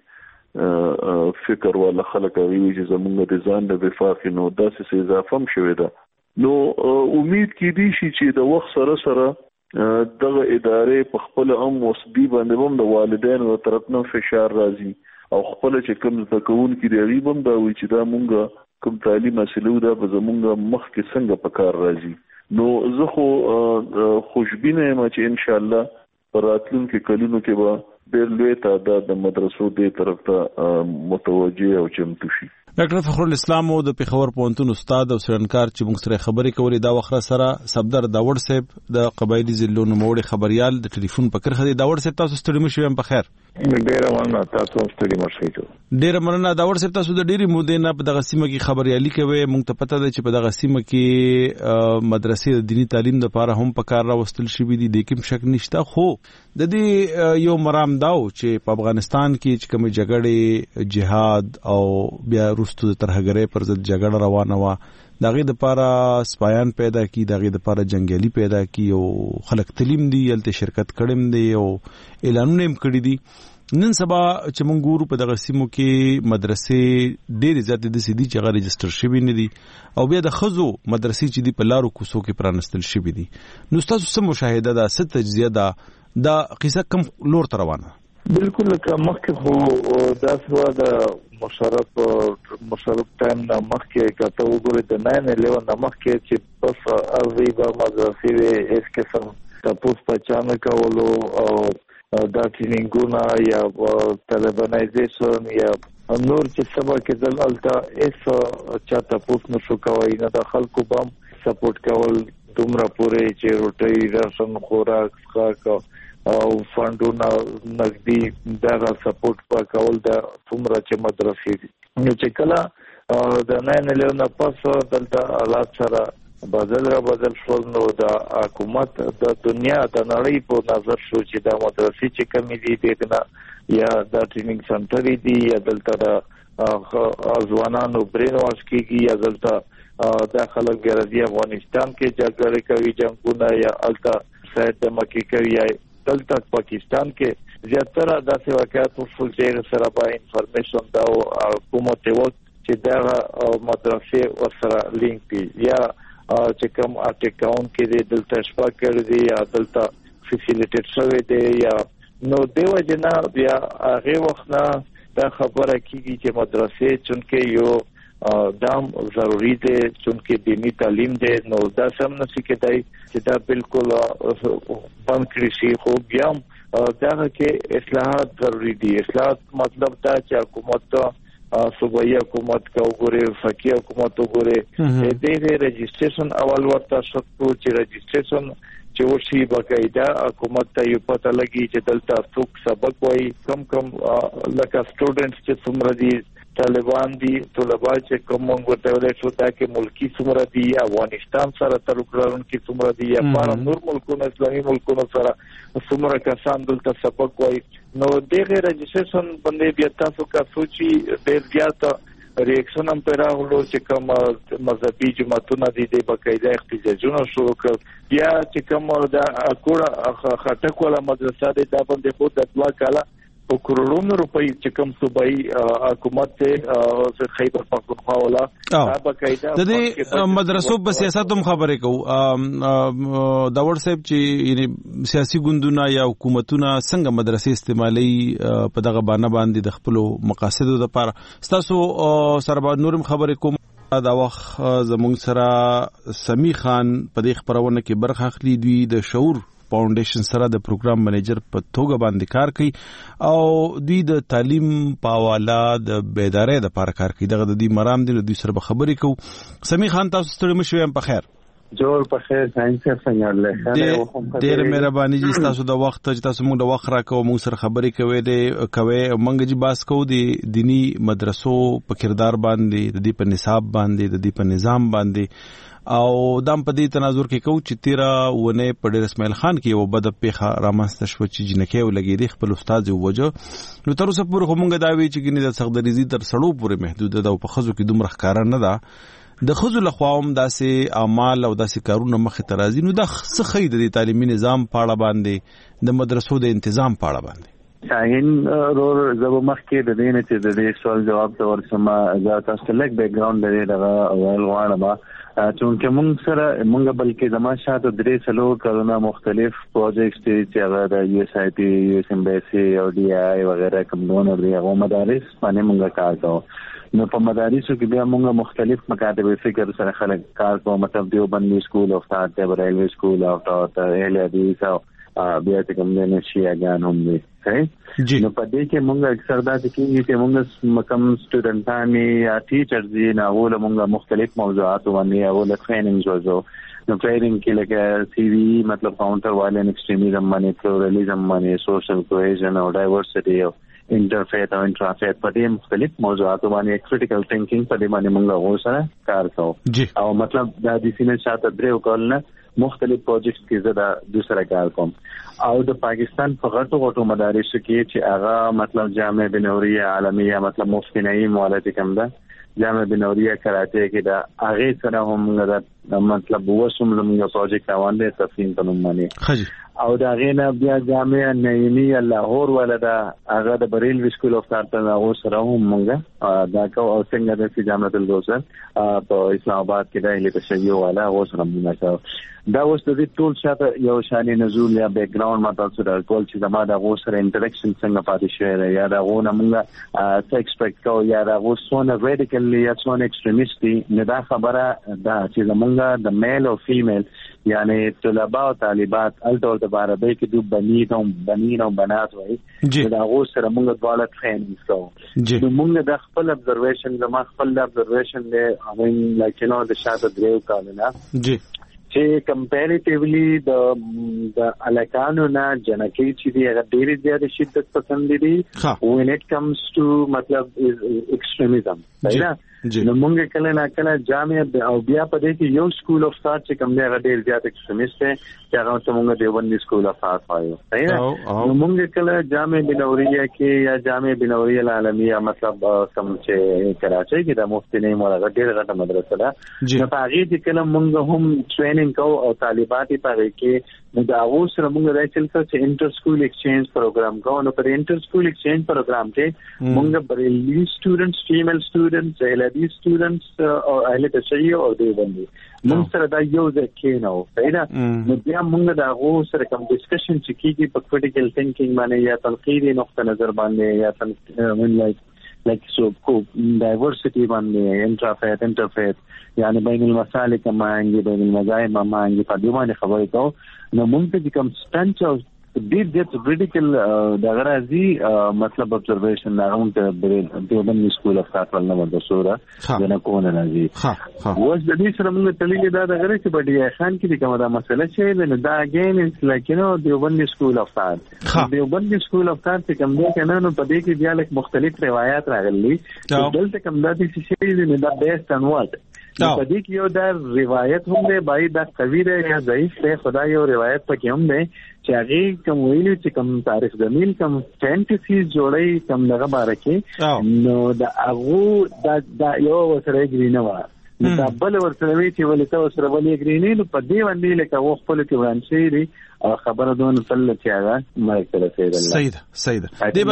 فکر والا خلک هغوی چې زمونږ د ځان د وفاق نو داسې څه اضافه هم شوې ده. نو امید کېدی شي چې د وخت سره سره دغه ادارې په خپله هم وسبي باندې هم د والدینو د طرف نه فشار راځي او خپله چې کوم زده کوونکي دي هغوی هم دا وایي چې دا مونږ کوم تعلیم حاصلوو دا به زمونږ مخکې څنګه په کار راځي. نو زه خو خوشبینه یم چې انشاءالله په راتلونکي کلونو کې به ډېر لوی تعداد د مدرسو دې طرف ته متوجه او چمتو شي. ډاکټر فخر الاسلام د پېښور پوهنتون استاد او څېړنکار چې موږ سره خبرې کولې دا وخت سره صفدر داوړ صاحب د قبایلي ضلعو نوموړی خبريال د ټلیفون په کرښه دی. داوړ صاحب تاسو ستړي مه شئ، په خیر. ډېره مننه، تاسو هم ستړي مه شئ. ډېره مننه داوړ صاحب، تاسو د ډېرې مودې نه په دغه سیمه کې خبريالي کوئ. موږ ته پته ده چې په دغه سیمه کې مدرسې د دیني تعلیم لپاره هم په کار راوستل شوي دي، د کوم شک نشته. خو د دې یو مرام داو چې په افغانستان کې چې کومې جګړې، جهاد او بیا وروستو د ترهګرۍ پر ضد جګړه روانه وه، دغه د لپاره سپایان پیدا کی، دغه د لپاره جنگیالي پیدا کی او خلک تعلیم دی یلته شرکت کړم دی او اعلانونه هم کړی دي. نن سبا چې موږ ګورو په دغه سیمو کې مدرسې ډېرې زیاتې د سیدي چې هغه رجسټر شوي نه دي او بیا د ښځو مدرسې چې دي په لارو کوڅو کې پرانستل شوي دي. نو ستاسو څه مشاهده ده، څه تجزیه ده، دا قصه کوم لور ته روانه؟ بالکل لکه مخکې خو داسې وه د مشرف ټایم نه مخکې که ته وګورې د 9/11 نه مخکې چې بس ارضي به مدرسې وې، هېڅ قسم تپوس په نه کولو او دا ټریننګونه یا طالبانایزیشن یا نور چې سبا کېدل هلته هېڅ چا تپوس نشو کوی، نه د خلکو به هم سپورټ کول دومره پورې چې روټۍ، راشن، خوراک، څښاک او فنډونه نږدې دغه سپورټ په کول د څومره چې مدرسې دي. نو چې کله د 9/11 نه پس دلته حالات سره بدل شول، نو د حکومت د دنیا د نړۍ په نظر شو چې دا مدرسې چې کمی دي دغه یا د ټریننګ سنټر دي یا دلته د ځوانانو برین واش کیږي یا دلته د خلک ګرځي افغانستان کې جګړه کوي، جنگونه یا الته سید د مکی کوي یا دلته پاکستان کې زیاتره داسې واقعات وشول چې سره با انفارمیشن دا حکومت وو چې دا مدرسې ورسره لینک دي یا چې کوم اټیکاون کې دلته شپه کړی دی یا دلته فیسیلیټیټ شوی دی یا نو دیو جنا بیا هغه وخت نه دا خبره کیږي چې مدرسې چونکه یو دام ضروری دی، چونکه دینی تعلیم دی، نو دا سم نشي کېدای چې دا بالکل بند کړی شي. خو بیا دا کې اصلاحات ضروری دي. اصلاحات مطلب دا چې حکومت صوبایي حکومت کا وګوره، فقيه حکومت وګوره، دغه رجسټریشن اول ورته شکو چې رجسټریشن چې وشي باقاعده حکومت ته یو پته لګي چې دلته څوک سبق وایي، کم لکه سټوډنټس چې څومره دي، طالبان دي، طلبا چې کوم ورته ولې شو دا کې ملکی څومره دي، افغانستان سره تعلق لرونکي څومره دي یا په نور ملکونو اسلامي ملکونو سره څومره کسان دلته سبق وایي. نو دغه رجسټریشن باندې بیا تاسو کا سوچي ډېر زیات ریاکشن هم پیراغلو چې کوم مذهبي جماعتونه دي د باقاعده احتجاجونه شروع کړ. بیا چې کوم د کوړه خټک ولا مدرسه د دا باندې خو د 2 کاله په کروڑونو روپۍ چې کوم صوبایي حکومت ته خیبر پختونخوا ولا باقاعده د دې مدرسو په سیاست هم خبرې کوو. دا ور صاحب چې سیاسي ګوندونه یا حکومتونه څنګه مدرسې استعمالي په دغه باندې د خپل مقاصدو لپاره، تاسو سره به نورم خبرې کوم. دا وخت زموږ سره سمی خان په دې خبرونه کې برخه اخلي، دوی د شعور فاونډیشن سره د پروګرام منیجر په توګه باندې کار کوي او دوی د تعلیم په حواله د بیدارۍ لپاره کار کوي. دغه د دې مرام دي، دوی سره به خبرې کوو. سمی خان تاسو ستړي مشئ، هم په خیر؟ جوړ په خیر، څنګه څنګه له ډېر مهرباني جی تاسو د وخت چې تاسو موږ د وخت راکو، موږ سره خبرې کوي موږ جی باس کوو د دینی مدرسو په کردار باندې، د دې په نصاب باندې، د دې په نظام باندې او دام په دې تناظر کې کوو چې 13 ونه په ډېر اسماعیل خان کې یو بد پیخه رامنځته شو چې جنکه ولګېدې خپل استاد یو وجه. نو تر اوسه پورې کومه دا وی چې ګنې د سخدریزي تر سړو پورې محدود ده او په خزو کې دومره ښکارا نه ده. د خزو لخواوم داسې اعمال او داسې کارونه مخې ته راځي. نو دا څه خې د تعلیمي نظام په اړه باندې، د مدرسو د تنظیم په اړه باندې؟ شاهین رور زبو مخکې د دې نه چې د دې سوال جواب ته ورسمه دا تاسو لګ بیک ګراوند لري دغه اول غواړم چونکه موږ سره موږ بلکې زما شاته 3 کلونه مختلف پروجیکټس چې هغه د یو اس آی پی، یو اس امبیسی او ډي آی وغیرہ کوم ډونر دی هغه مدارس باندې موږ کار کوو. نو په مدارسو کې بیا موږ مختلف مکاتب فکر سره خلک کار کوو، مطلب دیوبندي سکول او فتح ریلوی سکول او اهل حدیث او بیا چې کوم نه شي اګان هم دي. نو په دې کې موږ اکثر دا چې موږ کم سټوډنټان یا ټیچرز دي نه ول موږ مختلف موضوعات باندې او له ټریننګ وځو. نو ټریننګ کې لکه سی وی مطلب کاونټر وایلنس ایکستریمیزم باندې، پلورالېزم باندې، سوشل کوهیژن او ډایورسټي او انټرفیت او انټرافیت په دې مختلف موضوعات باندې کریټیکل ثینکینګ په دې باندې موږ غوښتل کار کوو. او مطلب دا د سینې شاته درې وکړل مختلف پروجیکټس کې زدا دوسرا کار کوم. او د پاکستان په غټو مدارسو کې چې هغه مطلب جامعه بنوریه عالمیه مطلب مفتي نعیم والد کوم ده جامعه بنوريه کراچۍ کې دا هغه سره هم دا مطلب وسوم لمغه پروجیکټ روان دي تفصیل په نوم باندې او دا غینه بیا جامعه نعیمیه لاهور ولدا هغه د بریل سکول اف ارت او سره هم مونږه دا کو او څنګه د جامعه الدوسر په اسلام آباد کې د اهل تشیع والا او سره مونږه دا اوس د دې ټول شاته یو شانې نزول یا بیک ګراوند ماته سره ټول چې زما د غو سره انټریکشن څنګه پاتې شوی یا دا غو نه مونږه څه ایکسپیکټ کوو یا دا غو سونه ریډیکلی یا سونه ایکستریمیسټي نه دا خبره دا چې زمونږه د میل او فیمیل یعنی طلبه او طالبات الټول د عربی کې دوه بنین او بنات وایي دا غو سره مونږ دواله ټریننګ کوو نو مونږ د خپل ابزرویشن زما خپل ابزرویشن دی هغه لکه نو د شاته دریو کالونه جی چې کمپیریټیولی د الکانو نه جنکی چې دی هغه ډېر زیات شدت پسند دي when it comes to مطلب extremism صحیح نو مونږ کله نه کله جامعه او بیا په دې کې یو سکول اف ثاټ چې کوم دی هغه ډېر زیات ایکستریمیست دی چې هغه ته مونږ دیوبند سکول اف ثاټ وایو صحیح نو مونږ کله جامعه بنوريه کې یا جامعه بنوريه العالميه مطلب کوم چې کراچۍ کې د مفتی نه مولا ډېر غټه مدرسه ده نو په هغه کې کله مونږ هم ټریننګ کوو او طالبات په هغه کې نو دا اوس سره مونږ راځل چې انټر سکول ایکسچینج پروګرام کوو نو په انټر سکول ایکسچینج پروګرام کې مونږ بریلی سټوډنټس فیمیل سټوډنټس اهل سټوډنټس او اهل تشیع او دیوبندي مونږ سره دا یو ځکه نو پیدا نو بیا مونږ دا غو سره کوم ډسکشن چې کیږي په کریټیکل ثینکینګ باندې یا تنقیدي نقطه نظر باندې یا من like so diversity باندې انټرفیت یعنی بین المسالک مانګي بین المذاهب مانګي په دې باندې خبرې کوو نو مونږ ته کوم سټنچ او ډیر ډیر ریډیکل دا غرازي مطلب ابزرویشن دا هم ته دیوبند سکول اف ثاټ ولنه مدرسوره جنا کوونه راځي اوس د دې سره موږ تللی دا د غره چې په ډیر خان کې کومه دا مسله چې دا اگین از لایک یو نو دیوبند سکول اف ثاټ دیوبند سکول اف ثاټ چې کوم دی کنه نو په دې کې بیا لیک مختلف روایت راغلي دلته کوم دا چې شی دی دا بیسټ ان واټ په دې کې یو دا روایت هم دی بای دا قوی دی یا ضعیف دی خدای یو روایت پکې هم دی چې هغه کوم ویلي چې کوم تاریخ زمين کوم فانټسي جوړي کوم دغه بارکه نو دا هغه دا یو سره ګرینه و نو دا بل ورسره وی چې ولته سره ولې ګرینې نو په دې باندې لکه و خپل کې ورانشي خبره دون تل چې هغه مرکه رسیدل سید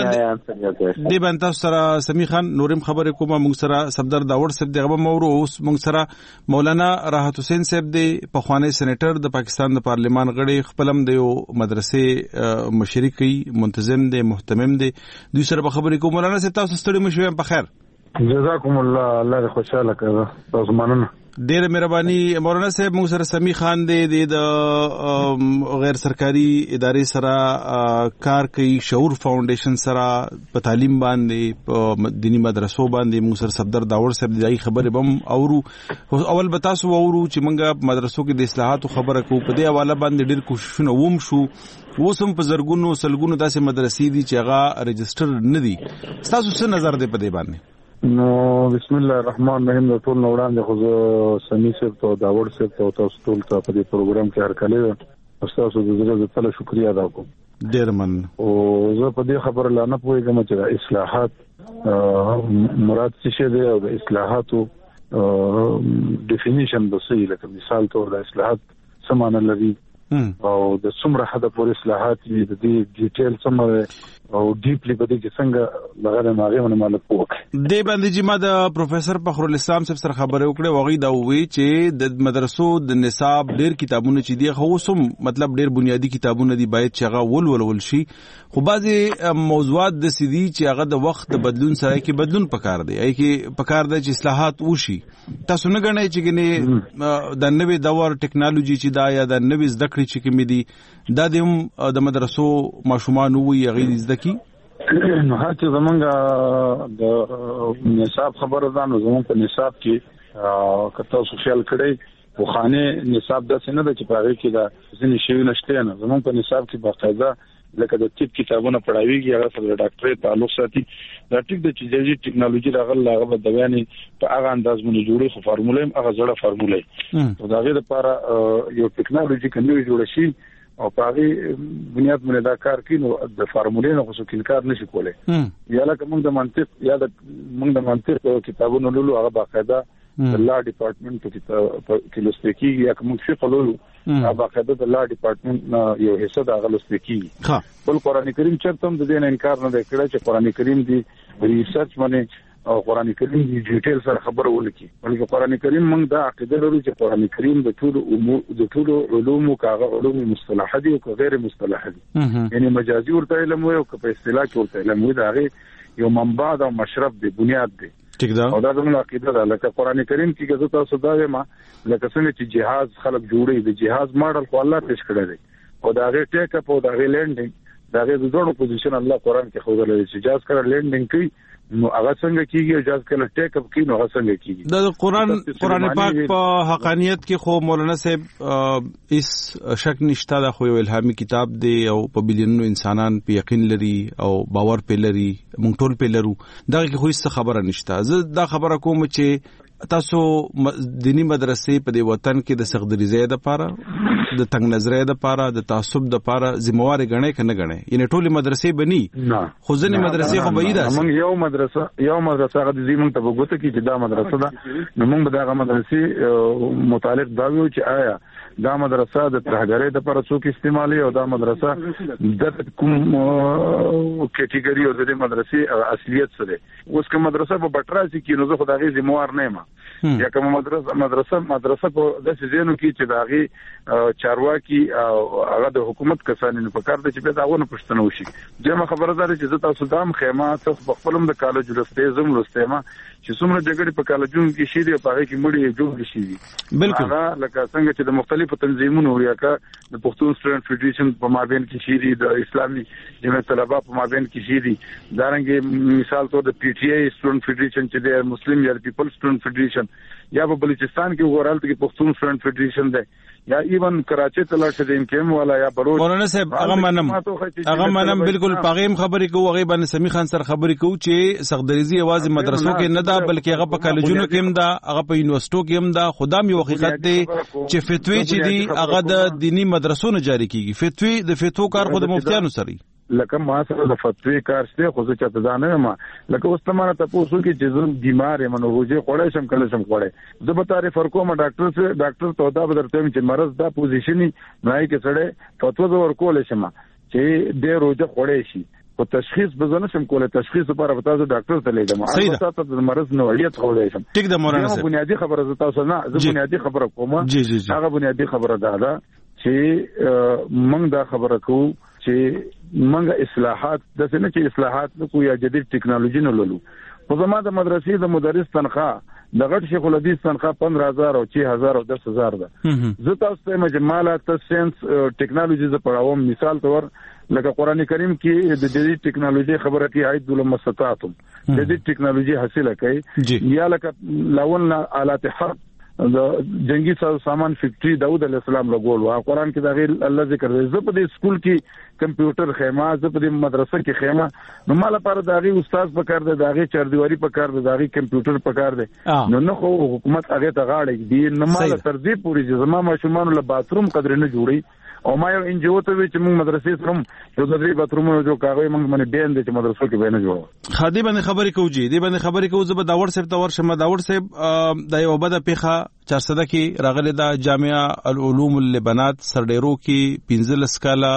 دی باندې تاسو سره سمی خان نورم خبره کوم موږ سره صدر داور صاحب دغه مورو اوس موږ سره مولانا راحت حسین صاحب دی په خوانی سېنیټر د پاکستان د پارلیمان غړي خپلم د یو مدرسې مشرکی منتظم دی محتمم دی دوی سره په خبرې کوم مولانا صاحب تاسو ستړي مشوم په خیر جزاکم الله خوشاله کړه تاسو مننه ډېر مهرباني مولانا صاحب موږ سره سمی خان دی د غیر سرکاري ادارې سره کار کوي شعور فاونډیشن سره په تعلیم باندې په دینی مدرسو باندې موږ سره صدر داور صاحب دی خبره بم اورو اول به تاسو اورو چې موږ مدرسو کې د اصلاحاتو خبره کوو په دې حواله باندې ډېر کوششونه ووم شو وسم په زرګونو سلګونو داسې مدرسې دي چې هغه رجستر نه دي تاسو څه نظر دی په دې باندې نو بسم الله الرحمن الرحیم د ټول نوړان د خو سمی صاحب ته داور صاحب ته تاسو ټول ته په دې پروګرام کې هر کله تاسو د زړه ته شکریا ادا کوم ډیر من او زه په دې خبره لا نه پوهیږم چې اصلاحات مراد څه دی او د اصلاحاتو ډیفینیشن به څه لکه مثال تور د اصلاحات څه معنی لري او د څومره حد پورې اصلاحات دي د دې ډیټیل څومره او ډیپلی په دې کې څنګه لغړه ماغه نه مالک وکړي د باندې چې ما د پروفیسور فخر الاسلام صاحب سره خبرې وکړې وغي دا وی چې د مدرسو د نصاب ډېر کتابونه چې دی خو سم مطلب ډېر بنیادی کتابونه دي باید چې هغه ول شي خو بعضي موضوعات د سيدي چې هغه د وخت د بدلون سره کې بدلون پکار دی کې پکار دی چې اصلاحات وشي تاسو نه غنئ چې ګنې د نوې دور ټیکنالوژي چې دا یا د نوې زده کړې چې کوم دي دا د مدرسو ماشومان وي هغه زده کی نو هڅه زمونږ د نصاب خبره ده نو زمونږ په نصاب کې کته سوشل کړي خو خانه نصاب د سینه د چپاغي کې دا ځینې شی نشته نه زمونږ په نصاب کې باقاعده لکه د طب کتابونه پڑھاویږي هغه سره ډاکټري تعلق ساتي دا ټیک د چې ټیکنالوژي راغله هغه د بیانې په هغه انداز باندې جوړي خو فارموله هغه زړه فارموله او دا غي د لپاره یو ټیکنالوژي کني جوړ شي او پاغي بنیاد باندې دا کار کینو د فارمولې نه خو کار نشي کولای یا لکه موږ د منطق کتابونو لولو هغه باقاعده د لا ډپارټمنټ کې لوستکی یا کوم څه قلولو هغه باقاعده د لا ډپارټمنټ یو حصہ د هغه لوستکی بل قران کریم چرته هم د دې نه انکار نه کړی چې قران کریم دی ریسرچ باندې او قران کریم دی ډیټیل سره خبره ولکي بلکې قران کریم موږ دا عقیده لرو چې قران کریم د ټول علوم کاغه علوم مصطلح دي او غیر مصطلح دي یعنی مجازي ورته علم وي او په اصطلاح کې ورته علم وي دا یو منبع او مشرب دی بنیاد دی ٹھیک ده او دا زموږ عقیده ده لکه قران کریم کې چې تاسو دا ما لکه څنګه چې جهاز خلق جوړي د جهاز ماډل خو الله پیش کړی دی او دا غي ټیک اپ او دا غي لینډینګ دا غي د دوه پوزیشن الله قران کې خو غلې چې جهاز کړه لینډینګ کوي نو هغه څنګه کیږي جهاز کله ټیک اپ کوي نو هغه څنګه کیږي د قران پاک په حقانیت کې خو مولانا صاحب اس شک نشته دا خو یو الهامي کتاب دی او په بلیونونو انسانان په یقین لري او باور په لري مونږ ټول په لرو دا کې خو هیڅ خبره نشته زه دا خبره کوم چې تاسو دینی مدرسې په دې وطن کې د سغدریزې د پاره د تنگ نظرې د پاره د تعصب د پاره ذمہوار غنې کنه غنې یعنی ټول مدرسې بني خو ځنې مدرسې خو بعیده موږ یو مدرسه هغه د زمونږ ته وګورئ چې دا مدرسه ده نو موږ به دا مدرسې متعلق دا ویو چې آیا دا مدرسه د ترهګرۍ د لپاره څوک استعمالي او دا مدرسه د کوم کټګوري او د مدرسې اصلیت سره اوس کوم مدرسه په بټراسي کې نو زه خدای ذمہوار نه یم یا کوم مدرسه په داسې ځینو کې چې داغي چارواکي او هغه د حکومت کسان نه پکار دي چې په داونه پښتنه وشي دغه خبره ده چې زه تاسو دام خیمه تاسو خپلم د کالج لسته زم لسته ما چې څومره جګړې په کالجونو کې شي دی په هغه کې مړي جوړ شي بالکل هغه لکه څنګه چې د مختلفو تنظیمونو یا کا د پښتون سټوډنټ فدریشن په مابین کې شي دی د اسلامي جمعیت طلبه په مابین کې شي دی دارنګ مثال تور د پی ټی آی سټوډنټ فدریشن چې د مسلم یا پیپل سټوډنټ فدریشن یا په بلوچستان کې وګورئ چې پښتون سټوډنټ فدریشن دی یا ایون کراچي تلل چې د امکان والا یا بروز مولانا صاحب هغه منم بالکل پاغیم خبرې کوو هغه باندې سمي خان سره خبرې کوو چې سغدریزي आवाज مدرسو کې نه دا بلکې هغه په کالجونو کې هم دا هغه په یونیورسيټو کې هم دا خدام یو حقیقت دی چې فتوی چې دی هغه د دینی مدرسو نه جاری کیږي فتوی د فتو کار خود مفتیانو سره لکه ما سره د فتوی کار شته خو څه چاته ځانه ما لکه اوس تمانه تاسو کې چې زم بیمار یم نو روزه خوړې شم کله شم خوړې زه به تعریف ورکوم ډاکټر ته دا به درته چې مرز دا پوزیشنی نه کې سره فتوا ورکول شم چې د روزه خوړې شي او تشخیص به زنه شم کوله تشخیص لپاره به تاسو ډاکټر ته لیدم تاسو د مرز نوعیت خوړې شم ټیک ده مولانا صاحب بنیادی خبره ز تاسو نه زه بنیادی خبره کوم هغه بنیادی خبره ده چې موږ دا خبره کوو چې موږ اصلاحات د څه چې اصلاحات کو یا جدید ټکنالوژي نه لولو په زموږ د مدرسې د مدرس تنخواه د غټ شیخ الحدیث تنخواه 15000 او 6000 او 10000 ده زه تاسو ته مجماله ساينس ټکنالوژي ز پڑھاوم مثال تور لکه قران کریم کې د جدید ټکنالوژي خبره کې عید المستطاعتم جدید ټکنالوژي حاصله کړي یا لکه لاولنا آلات حرب د جنگي سامان فیکټری داوود علیه السلام لګول او قران کې دا غیر الله ذکر دی زه په دې سکول کې کمپیوټر خیمه زه په دې مدرسه کې خیمه نو مال لپاره دا غي استاد پکار دی دا غي چاردیواری پکار دی دا غي کمپیوټر پکار دی نو خو حکومت هغه ته غاړي دی نو مال ترځي پوری زما ماشومان له باتروم قدر نه جوړي او ما یو ان جی او ته چې موږ مدرسې سره یو د دې باترومونو جو کاغذ موږ باندې بیان دي چې مدرسو کې به نه جوړو خادي باندې خبرې کوجی دی باندې خبرې کوو زه به داور صاحب ته ورشم داور صاحب د یو بده پیخه 400 کې راغله د جامعه العلوم اللبنات سرډیرو کې 15 کاله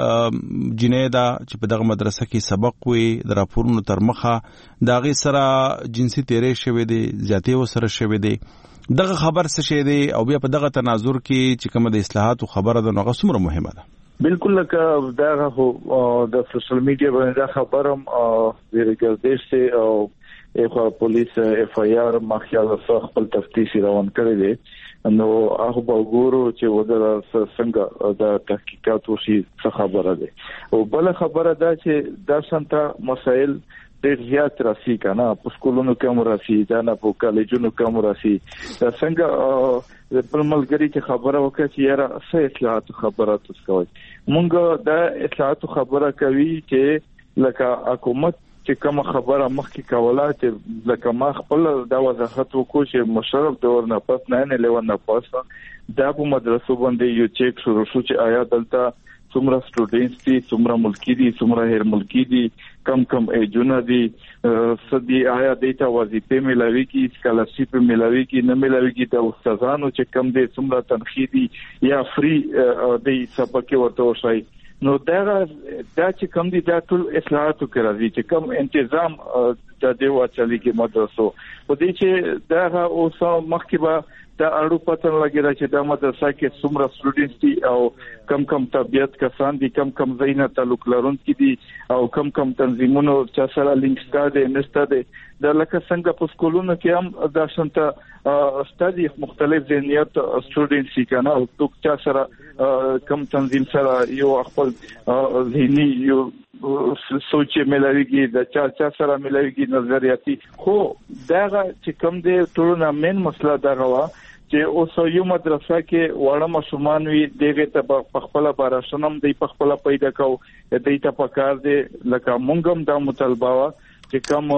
جنیدا چې په دغه مدرسه کې سبق وي د راپورونو تر مخه داغه سره جنسي تیرې شوې دي زیاتې وسره شوې دي دغه خبر څه شي دی او بیا په دغه تناظر کې چې کوم د اصلاحات خبره ده نو هغه څومره مهمه ده بالکل لکه دا د سوشل میډیا باندې خبرم ورګردش سي او خو پولیس اف آی آر مخیاله خپل تفتیش روان کړی دی نو هغه وګورو چې ودر څنګه د تحقیقات وشي څه خبره ده او بل خبره ده چې دا څنګه مسائل ډېر زیات راسي کنه په سکولونو کې هم راسي دا نه په کالجونو کې هم راسي دا څنګه په ملګری چې خبره وکړي چې یاره څه اطلاعات خبرات وکړي مونږ دا اطلاعات خبره کوي چې لکه حکومت چې کوم خبره مخکې کوله چې لکه ما خپل دا وضاحت وکړ چې مشرف دور نه پس نه لور نه پس دا په مدرسو باندې یو چیک شروع شو چې آیا دلته څومره سټوډنټس دي, څومره ملکی دي, څومره غیر ملکی دي, کم ایجونه دي, سدي آیا دیتا وظیفه ملاوي کی, سکالرشپ ملاوي کی, نه ملاوي کی, د استادانو چې کم دي څومره تنخواه دي یا فری دی سبق ورته وشي. نو دا چې کم دي دا ټول اصلاحاتو کې راځي چې کم تنظیم د دې واچلي کې مدرسو په دې چې دا اوس مخکې به دا اړو پته لګیږي چې دا مدرسه کې څومره سټوډنټس دي او کم طبيعت کسان دي, کم ځایونه تعلق لرونکي دي او کم تنظیمونو چې سره لینک سټاډي نشته دي. دا لکه څنګه په سکولونو کې هم دا شنته ستادي مختلف ذهنیت سټوډنټس شي کنه او څوک چې سره کم تنظیم سره یو خپل ذهني یو سوچ ملاويږي د چا سره ملاويږي نظریاتي. خو دا چې کم دي ټولنه مین مسله دا غوا چې اوس یو مدرسه کې وړه مشومان وي دغه ته په خپل باراشنم دی په خپل پیدا کو د ته پکار دي لکه مونږم دا مطالبه وا چې کوم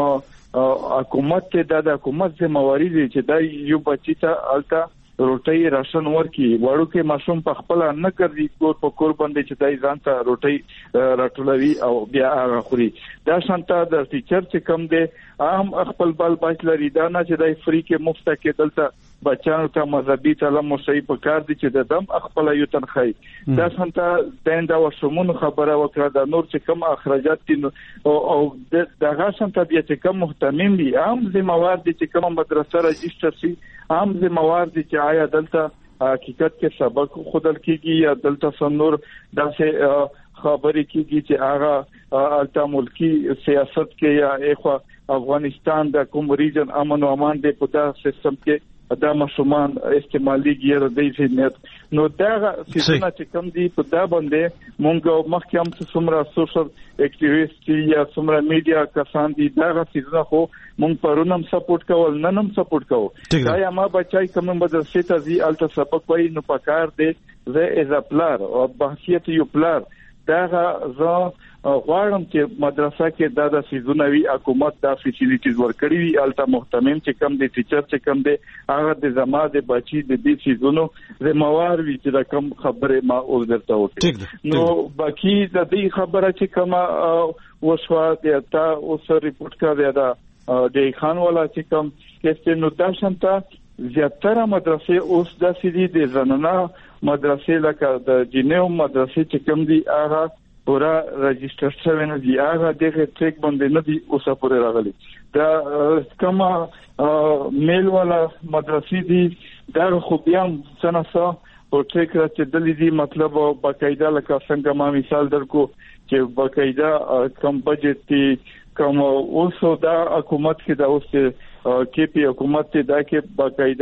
حکومت ته د حکومت ذمہواری دي چې دا یو بچی ته الټا روټي راشن ورکی وړو کې ماشوم په خپل نه کوي کور په کور باندې چې دای ځان ته روټي راټولوي او بیا هغه خوري. دا شانته د ټیچر چې کم دی عام خپل بل بچلري دا نه چې دای فری کې مفت کې دلته بچانو ته مذهبي تعلیم مصیب په کار دي چې د دم خپل یو تنخوي. دا شانته دنده او شمون خبره وکړه د نور چې کم اخراجات دي او دغه شانته بیا چې کم مهتمم دي عام ذمہوار دي چې کوم مدرسه رجستر شي عام ذمہوار دي چې آیا دلته حقیقت کې سبق خودل کیږي یا دلته سنور داسې خبرې کیږي چې هغه الټا ملکی سیاست کې یا اخوا افغانستان د کوم ریجن امن او امان دی په دا سیستم کې دا مشومان استعمالي ګیر دی ذهنیت. نو دا څنګه چې کوم دی په دا باندې مونږ مخکې هم څومره سوشل اکټیویسټ یا څومره میډیا کسان دي دا څنګه خو مونږ پرونم سپورټ کول ننم سپورټ کوو. دا یا ما بچای کوم مدرسې ته زی الټا سبق وای نو پکار دی زه از پلار او بحثیت یو پلار دا زه غواړم چې مدرسه کې دا د سيزونوي حکومت دا فیسیلیټیز ورکړي وي الټا محتمم چې کم دي ټیچر چې کم دي هغه د زما د بچي د دې سيزونو زموار وي چې دا کم خبره ما اوس درته وکړم. نو باقي د دې خبره چې کما وشوا د تا اوس ریپورت کړی دا د خان والا چې کم کې نو دا شانته زیاتره مدرسې اوس د سيدي د زنانه مدرسې لکه د جنیو مدرسې چې کم دي هغه پورا رجستر شوی نه دی هغه دغه ټریک باندې نه دی اوسه پورې راغلي. دا کما میل والا مدرسې دي دا خو بیا څنګه او ټریک راځي د دې مطلب باقاعده لکه څنګه ما مثال درکو چې باقاعده کم بجټ دي کوم اوسو دا حکومت کې دا اوس کې پی حکومت ته دا کې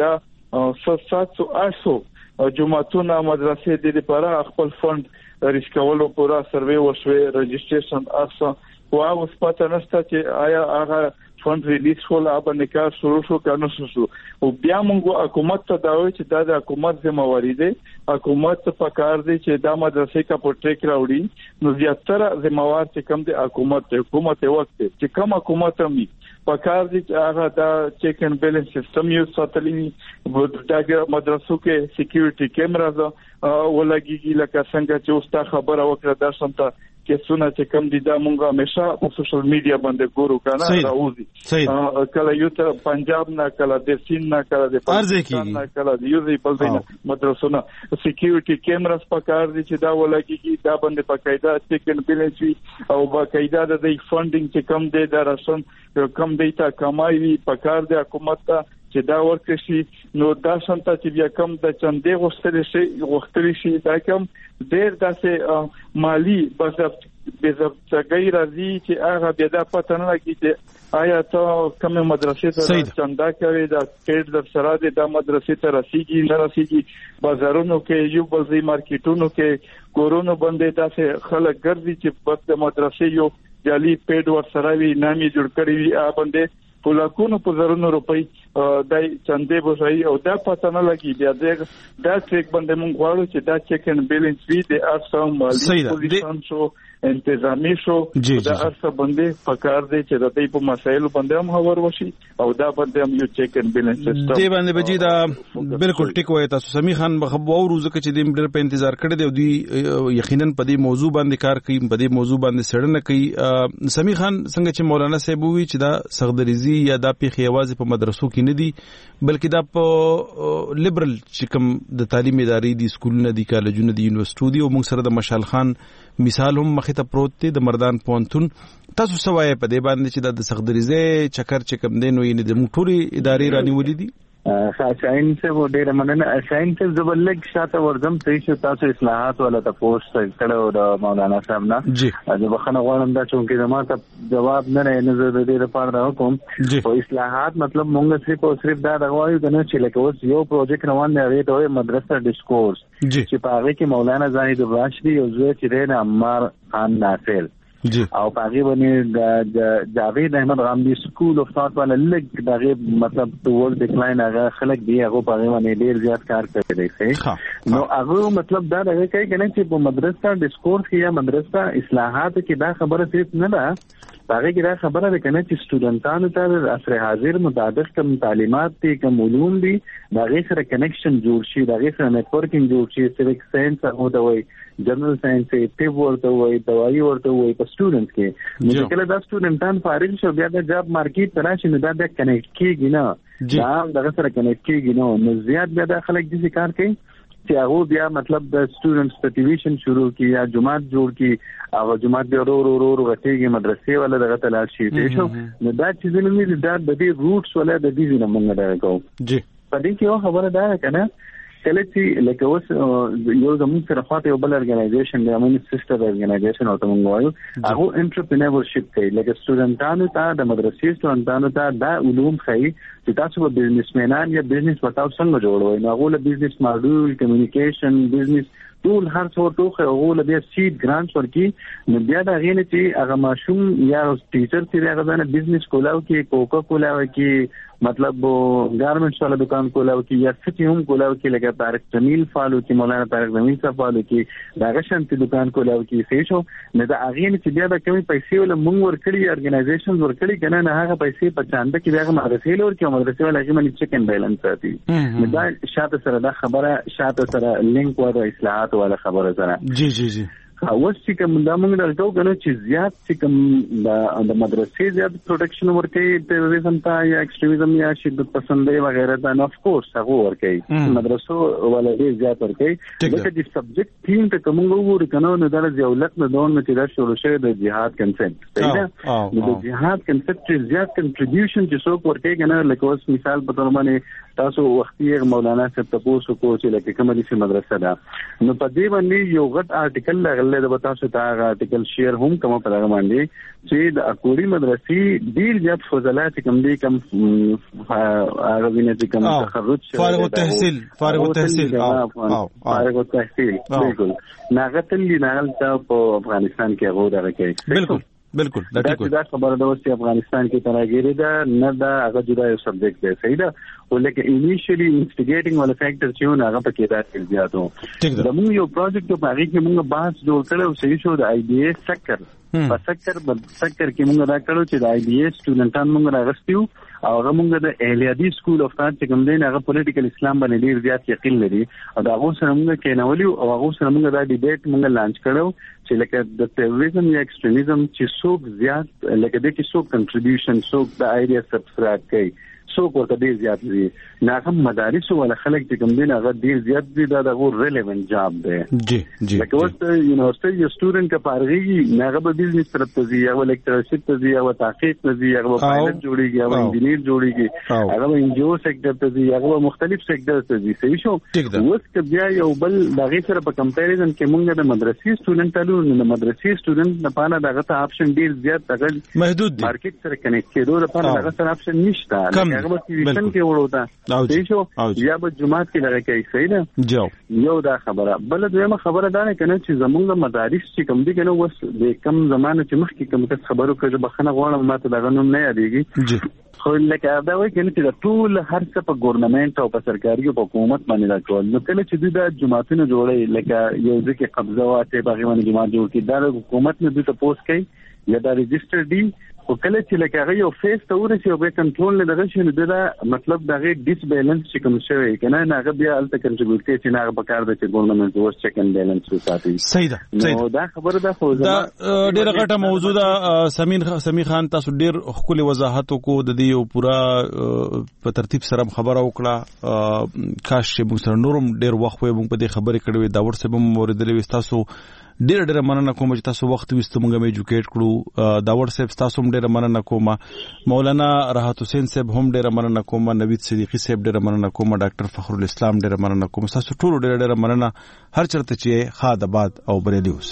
باقاعده 700 جمعتون مدرسې د لپاره خپل فند ریسکولو پورا سروې وشوي رجستریشن اصلا او اوس پته نشته چې آیا هغه فند ریلیز شول اب نکاح شروع شو کنه شو او بیا موږ حکومت ته دا وایي چې دا د حکومت ذمہواری ده حکومت په کار دی چې دا مدرسې کا پټریک راوړي نو زیاتره ذمہوار چې کم دی حکومت وخت چې کم حکومت هم په کار دی چې هغه دا چیک اینڈ بیلنس سیستم یو ساتلی دا مدرسو کې سکیورټي کیمراز ولګيږي لکه څنګه چې اوس تا خبره وکړه دا څنګه کې څونه چې کم دي دا مونږه همیشه په سوشل میډیا باندې ګورو کنه راوځي کله یو ته پنجاب نه کله د سین نه کله د پاکستان نه کله د یو ځای په ځای مدرسونه سکیورټي کیمراز پکار دي چې دا ولګيږي دا باندې پکایدا چیک اینڈ بیلنس وي او باقاعده د فندینګ چې کم دی دا رسن کم دی تا کمایي پکار دی حکومت ته چې دا ورکړي شي نو دا شانته چې بیا کم د چندې غوښتل شي دا کم ډېر داسې مالی بزبطګي راځي چې هغه بیا د پته نه لګي چې آیا ته کوم مدرسې ته چندا کوي دا سټیټ د سره د مدرسې ته رسیدي نه رسیدي بازارونو کې یو بلځي مارکیټونو کې کورونو باندې داسې خلک ګرځي چې په د مدرسې یو جالي پیډ ور سره وي نامي جوړ کړی وي هغه باندې په لکونو په زرونو روپۍ دای چندې بوځي او دا پته نه لګي بیا دا ټریک باندې مونږ غواړو چې دا چیک اینڈ بیلنس وي د ارسم مالي پوزیشن شو انتظامی شو دا ارسه باندې پکار دی چې د دې په مسایلو باندې هم خبر وشي او دا باندې هم یو چیک اینڈ بیلنس سیستم دی باندې بجی دا بالکل ټیک وای تاسو سمی خان بخبو روزه کې چې د امډر په انتظار کړی دی دوی یقینا په دې موضوع باندې کار کوي په دې موضوع باندې سړنه کوي سمی خان څنګه چې مولانا صاحب وی چې دا سغدریزي یا دا پیخي आवाज په مدرسو کې نه دي بلکې دا په لیبرل چې کوم د تعلیم ادارې دي سکولونه دي کالجونه دي یونیورسيټي دي او موږ سره د مشال خان مثال هم مخې ته پروت دی د مردان پونتون تاسو سوای په دې باندې چې د سغدریزه چکر چې کوم دین وي نه د موټوري ادارې رانیولې دي شاین سے وہ ډیر مننه شاین سے زبلګ شاته ورزم صحیح شو تاسو اصلاحات ولا تاسو کړه د مولانا صاحب نه جی د بخنه غواړم دا چې زما ته جواب نه نظر دې لپاره راکوم او اصلاحات مطلب مونږ صرف دا غواړو کنه چې لکه اوس یو پروجیکټ روان دی هغه ته مدرسه ډیسکورس چې په هغه کې مولانا زاهد راشدی او زوی چې دی عمار خان ناصر جی او پاغي باندې جاوید احمد غامدی سکول اف ثاٹ والا لګ دغه مطلب ټول ډیکلاین هغه خلک دی هغه پاغي باندې ډیر زیات کار کوي دی نو هغه مطلب دا دی چې په مدرسه ډیسکورس کې یا مدرسه اصلاحات کې دا خبره صرف نه ده هغه کې دا خبره ده کنه چې سټوډنټانو ته عصر حاضر مطابق کوم تعلیمات دي کوم علوم دي دا غیر سره کنیکشن جوړ شي دا غیر سره نیټورکینګ جوړ شي سیویک ساينس هغه دا وایي جنرال ساينس ټیپ ورته وایي دوايي ورته وایي په سټوډنټس کې نو کله دا سټوډنټان فارغ شو بیا د جاب مارکیټ ته راشي نو دا د کنیکټ کیږي نه دا دغه سره کنیکټ کیږي نو زیات بیا د خلک د کار کوي چې هغه بیا مطلب د سټوډنټس پټیویشن شروع کی یا جماعت جوړ کی او جماعت دی ورو غټيږي مدرسې ولا دغه تلاش شي نو دا چې زموږ د دې روټس ولا د دې نه موږ دا کوو جی په دې کې یو خبره ده کنه کله چې لکه اوس یو زموږ سره خاطر یو بل ارګنایزیشن دی موږ سیسټر ارګنایزیشن او ته موږ وایو هغه انټرپرینورشپ کوي لکه سټوډنټانو ته د مدرسې سټوډنټانو ته دا علوم خي چې تاسو به بزنسمنان یا بزنس وتاو څنګه جوړوي نو هغه له بزنس ماډول کمیونیکیشن بزنس ټول هر څور ټوخه هغه له بیا سیډ ګرانټ ورکی نو بیا دا غینه چې هغه ماشوم یا ټیچر چې هغه د بزنس کولاو کې کوکا کولاو کې مطلب ګارمنټس والا دکان کولاو کې یا سټي هم کولاو کې لکه طارق جمیل فالو کې مولانا طارق جمیل صاحب فالو کې دا غشنت دکان کولاو کې صحیح شو نه دا غینه چې بیا د کمی پیسې ول مونږ ورکړي ارګنایزیشن ورکړي کنه نه هغه پیسې په چاند کې هغه مدرسې لور کې مدرسې ولا کې منی چیک اینڈ بیلنس ساتي نو دا شاته سره دا خبره شاته سره لینک وره اصلاحات ولا خبره سره جی جی جی اوس چې کوم دا موږ درته وګڼو چې زیات چې کوم د مدرسې زیات پروټیکشن ورکړي ټیرریزم ته یا ایکستریمیزم یا شدت پسندۍ وغیرہ ته نو اف کورس هغه ورکړي مدرسو ولا ډیر زیات ورکړي لکه د سبجیکټ تیم ته کوم وګورو کنه نو دا یو لک نه دون چې دا شروع شوی د جهاد کنسپټ صحیح ده د جهاد کنسپټ زیات کنټریبیوشن چې څوک ورکړي کنه لکه اوس مثال په تور باندې تاسو وختي مولانا صاحب تاسو کو چې لکه کومه دي مدرسه ده نو په دې باندې یو غټ آرټیکل له بتاسو ته آرټیکل شیر هم کوم په هغه باندې چې د اکوړي مدرسې ډیر زیات فضلات کوم دي کوم هغه وینې کوم تخرج فارغ التحصیل بالکل ناغتلی ناغل ته په افغانستان کې هغه درکې بالکل دا خبره ده چې افغانستان کې تراګيري ده نه دا هغه جدا یو سبجیکټ دی صحیح ده ولکه انیشلی انسټیګیټینګ ولا فیکټر چې هغه پکې دا زیاتو د موږ یو پروجیکټ په هغه کې موږ بحث جوړ کړو صحیح شو د آی ډی ایس سکر په سکر کې موږ دا کړو چې د آی ډی ایس سټوډنټان موږ راغستیو او هغه موږ د اهلیادي سکول اف ثاټ چې کوم دی هغه پولیټیکل اسلام باندې ډیر زیات یقین لري او دا هغه سره موږ کېنولیو او هغه سره موږ دا ډیبیټ موږ لانچ کړو چې لکه د ټیرریزم یا ایکستریمیزم چې څوک زیات لکه د کې څوک کنټریبیوشن څوک د آیډیا سبسکرایب کوي څوک ورته ډیر زیات دي نه هم مدارس ولا خلک چې کوم دین هغه ډیر زیات دي دا د ریلیونت جاب دی جی جی لکه اوس یونیورسيټي یو سټوډنټ کا پارغي نه هغه به بزنس طرف ته ځي او لیکچرشپ ته ځي او تحقیق ته ځي هغه پایلټ جوړیږي او انجینیر جوړیږي هغه به انجیو سېکټر ته ځي هغه مختلف سېکټر ته ځي صحیح شو اوس که بیا یو بل دغه سره په کمپیریزن کې مونږ د مدرسې سټوډنټ ته نو مدرسې سټوډنټ نه پانه دغه ته اپشن ډیر زیات دغه محدود دي مارکیټ سره کنیکټ کېدو لپاره دغه سره اپشن نشته هغه به ټیویشن کې وړوتا صحیح شو یا به جمعات کې لږه کوي صحیح ده یو دا خبره بل دویمه خبره ده کنه چې زمونږ مدارس چې کوم دي کنه وس د کم زمانه چې مخکې کوم څه خبرو کړه بخنه غواړم ماته دغه نوم نه یادېږي خو لکه دا وایي کنه چې ټول هر څه په ګورنمنت او په سرکاري او په حکومت باندې راټول نو کله چې دوی د جماعتونو جوړي لکه یو ځکه قبضه واته باغې باندې جماعت جوړ کړي دا حکومت نه دوی ته پوس کوي یا دا ريجستر دي او کله چې لکه هغه یو فیس ته ورسي او به کنټرول نه دغه شي نو دا مطلب دغه ډیس بیلانس چې کوم شوی کنه نه هغه بیا الته کنټریبیوټ کوي چې نه هغه په کار د چې ګورنمنت ورس چیک اند بیلانس وساتي. صحیح ده نو دا خبره ده خو دا ډیره غټه موضوع ده. سمیر خان تاسو ډیر خپل وضاحت کو د دې یو پورا په ترتیب سره خبره وکړه. کاش چې موږ سره نورم ډیر وخت وي موږ په دې خبرې کړو دا ورسې به موردلې وستاسو ډیر مننه کوم چې تاسو وخت وستو موږ مې ایجوکیټ کړو. دا ورسې تاسو هم ډیر مننه کوم. مولانا راحت حسین صاحب هم ډیر مننه کوم. نوید صدیقی صاحب ډیر مننه کوم. ډاکټر فخر الاسلام ډیر مننه کوم. تاسو ټول ډیر مننه هر چرته چې خاد آباد او بریلی اوس.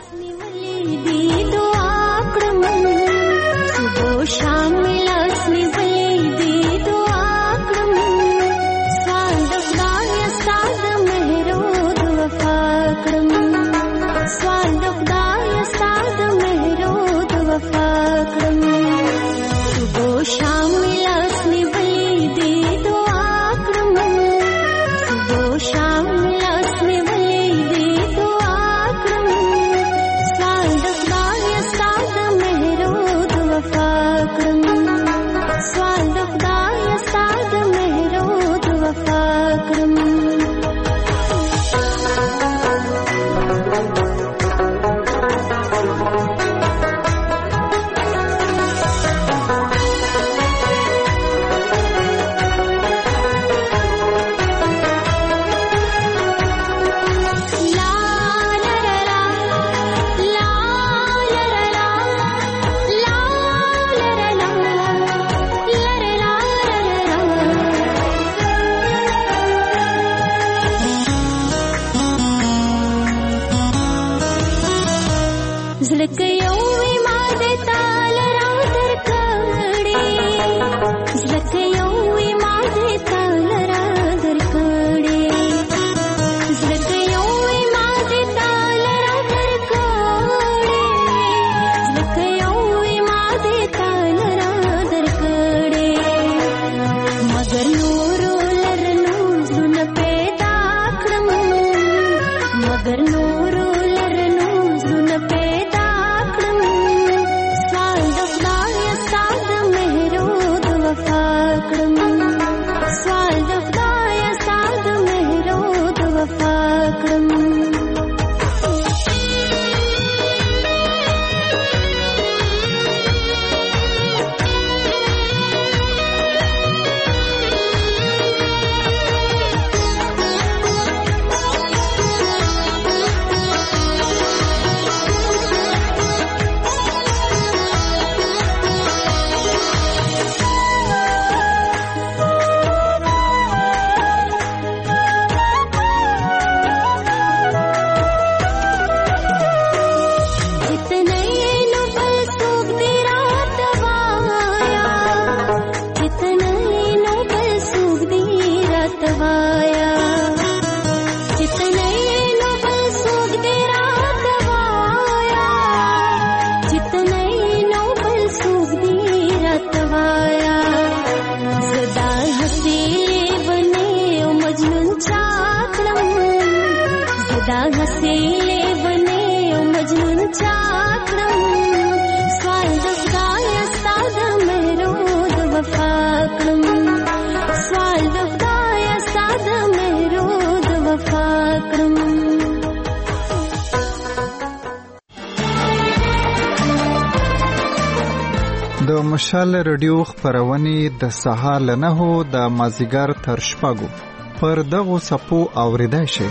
د مشال رادیو خبرونه د سهار له 9 د مازیګر تر شپږو پر دغه سپو اوریدای شي.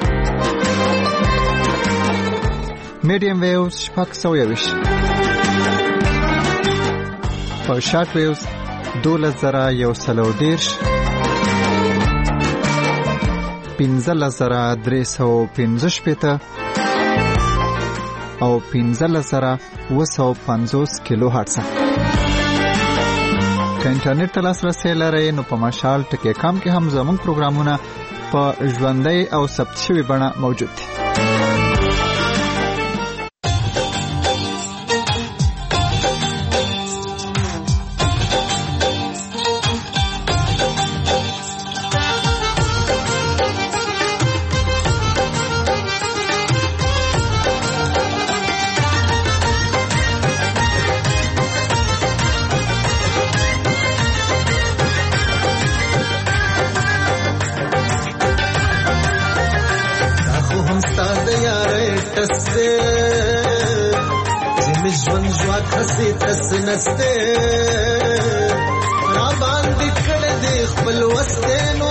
میډیم ویوز شپږ سویوش په شارټ ویوز 2110 15315 او 15750 کیلو هرتز. که انټرنیټ ته لاسرسي لرئ نو په مشال ټکی کام کې هم زموږ پروګرامونه په ژوندۍ او ثبت شوي بڼه موجود دي. خسي تس نسته را باندې کړه دې خپل وستنو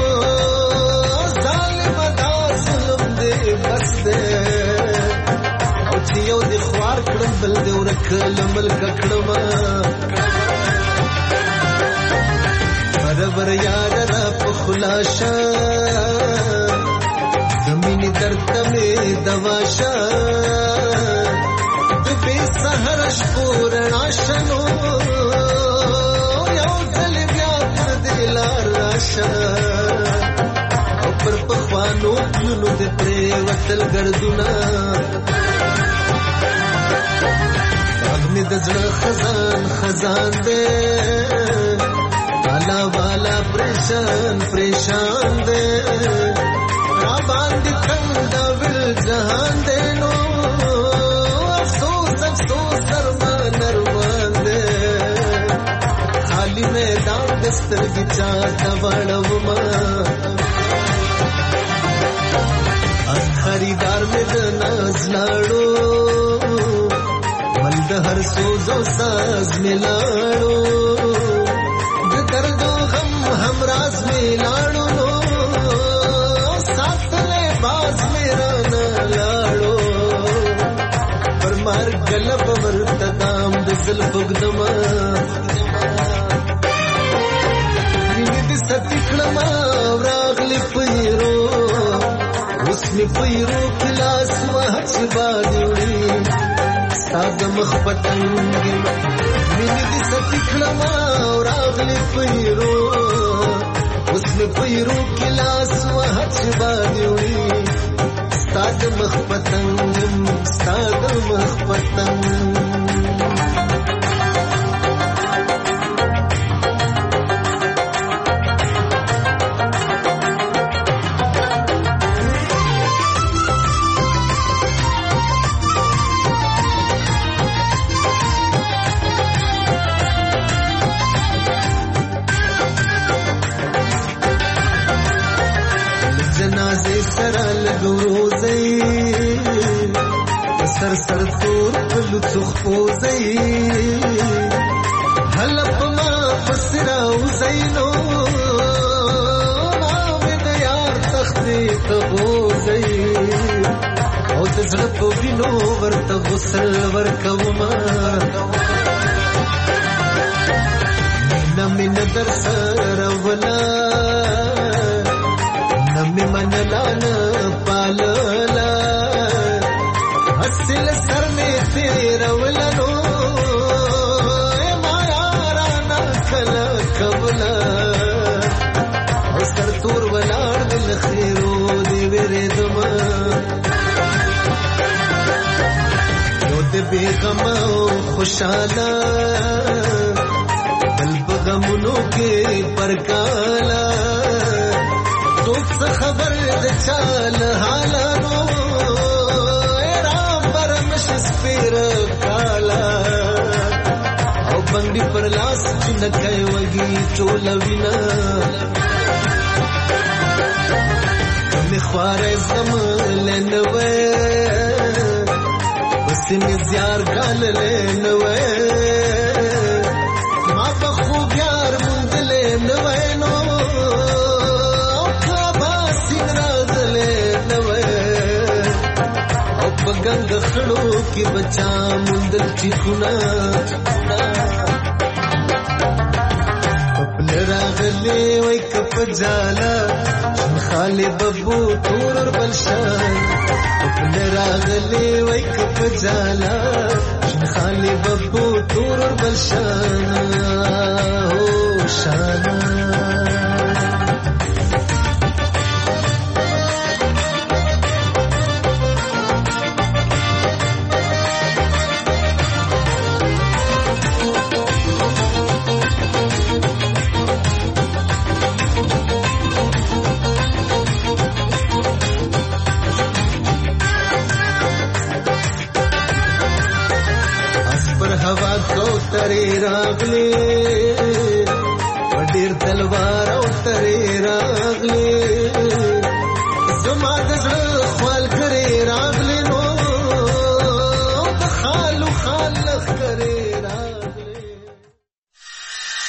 ظالم دا ظلم دې بس دې او چې یو دې خوار کړم بل دې ورکل ملک کړم برابر یاد را په خلاصه زمینی درد میں دواشا دبی سہر شکور ناشنو یو دل بیا پر دلار راشا اوپر پخوانو کلونو دے پرے وطل گردونا اغنی دزڑ خزان خزان دے والا والا پریشان پریشان دے باندې څنګه ول جهان دینو افسوس افسوس درمان روان دې خالی میدان دستر بچا دوړم ما اس خریدار مې د ناز لاړو مل د هر سوز او ساز ملاړو د درد غم هم راز ملاړو باز میرا نہ لاڑو پر مار گلب ورتدام دزل بغدما نیند ستکلما راغلی پیرو اسمی پیرو کلاس وحچ بادوی ستاد مخبتنگی نیند ستکلما راغلی پیرو اسمی پیرو کلاس وحچ بادوی ستاد مخبتنگم ستاد مخبتنگم سر سر تور پلو تخوزی حلب ما پسراو زینو ناوید یار تختی تغوزی او تزغب بینو ورت غسل ورکوما نمی ندر سر ولا نمی منلانا پاللا حسل سر میں تیرا ولنو ما یارانا کلا کبلا او سر تور ولار دل خیرو دی ویرے دما یو دی بے غما خوشالا بل بغمونو کے پرکالا سوک سے خبر د چال حالانو سپیر کالا او بنگی پر لاس چنکای وگی چولا وینا کمی خوار زمان لینوے بسی می زیار گال لینوے ما بخوب یار مند لینوے نو او کابا سین راز لینوے گنگ خڑو کی بچا مندل چیخونا پپل راغلے وی کپ جالا شن خالی ببو تور اور بلشان پپل راغلے وی کپ جالا شن خالی ببو تور اور بلشان ہو شانا ترے راغلے وڈیر تلوار او ترے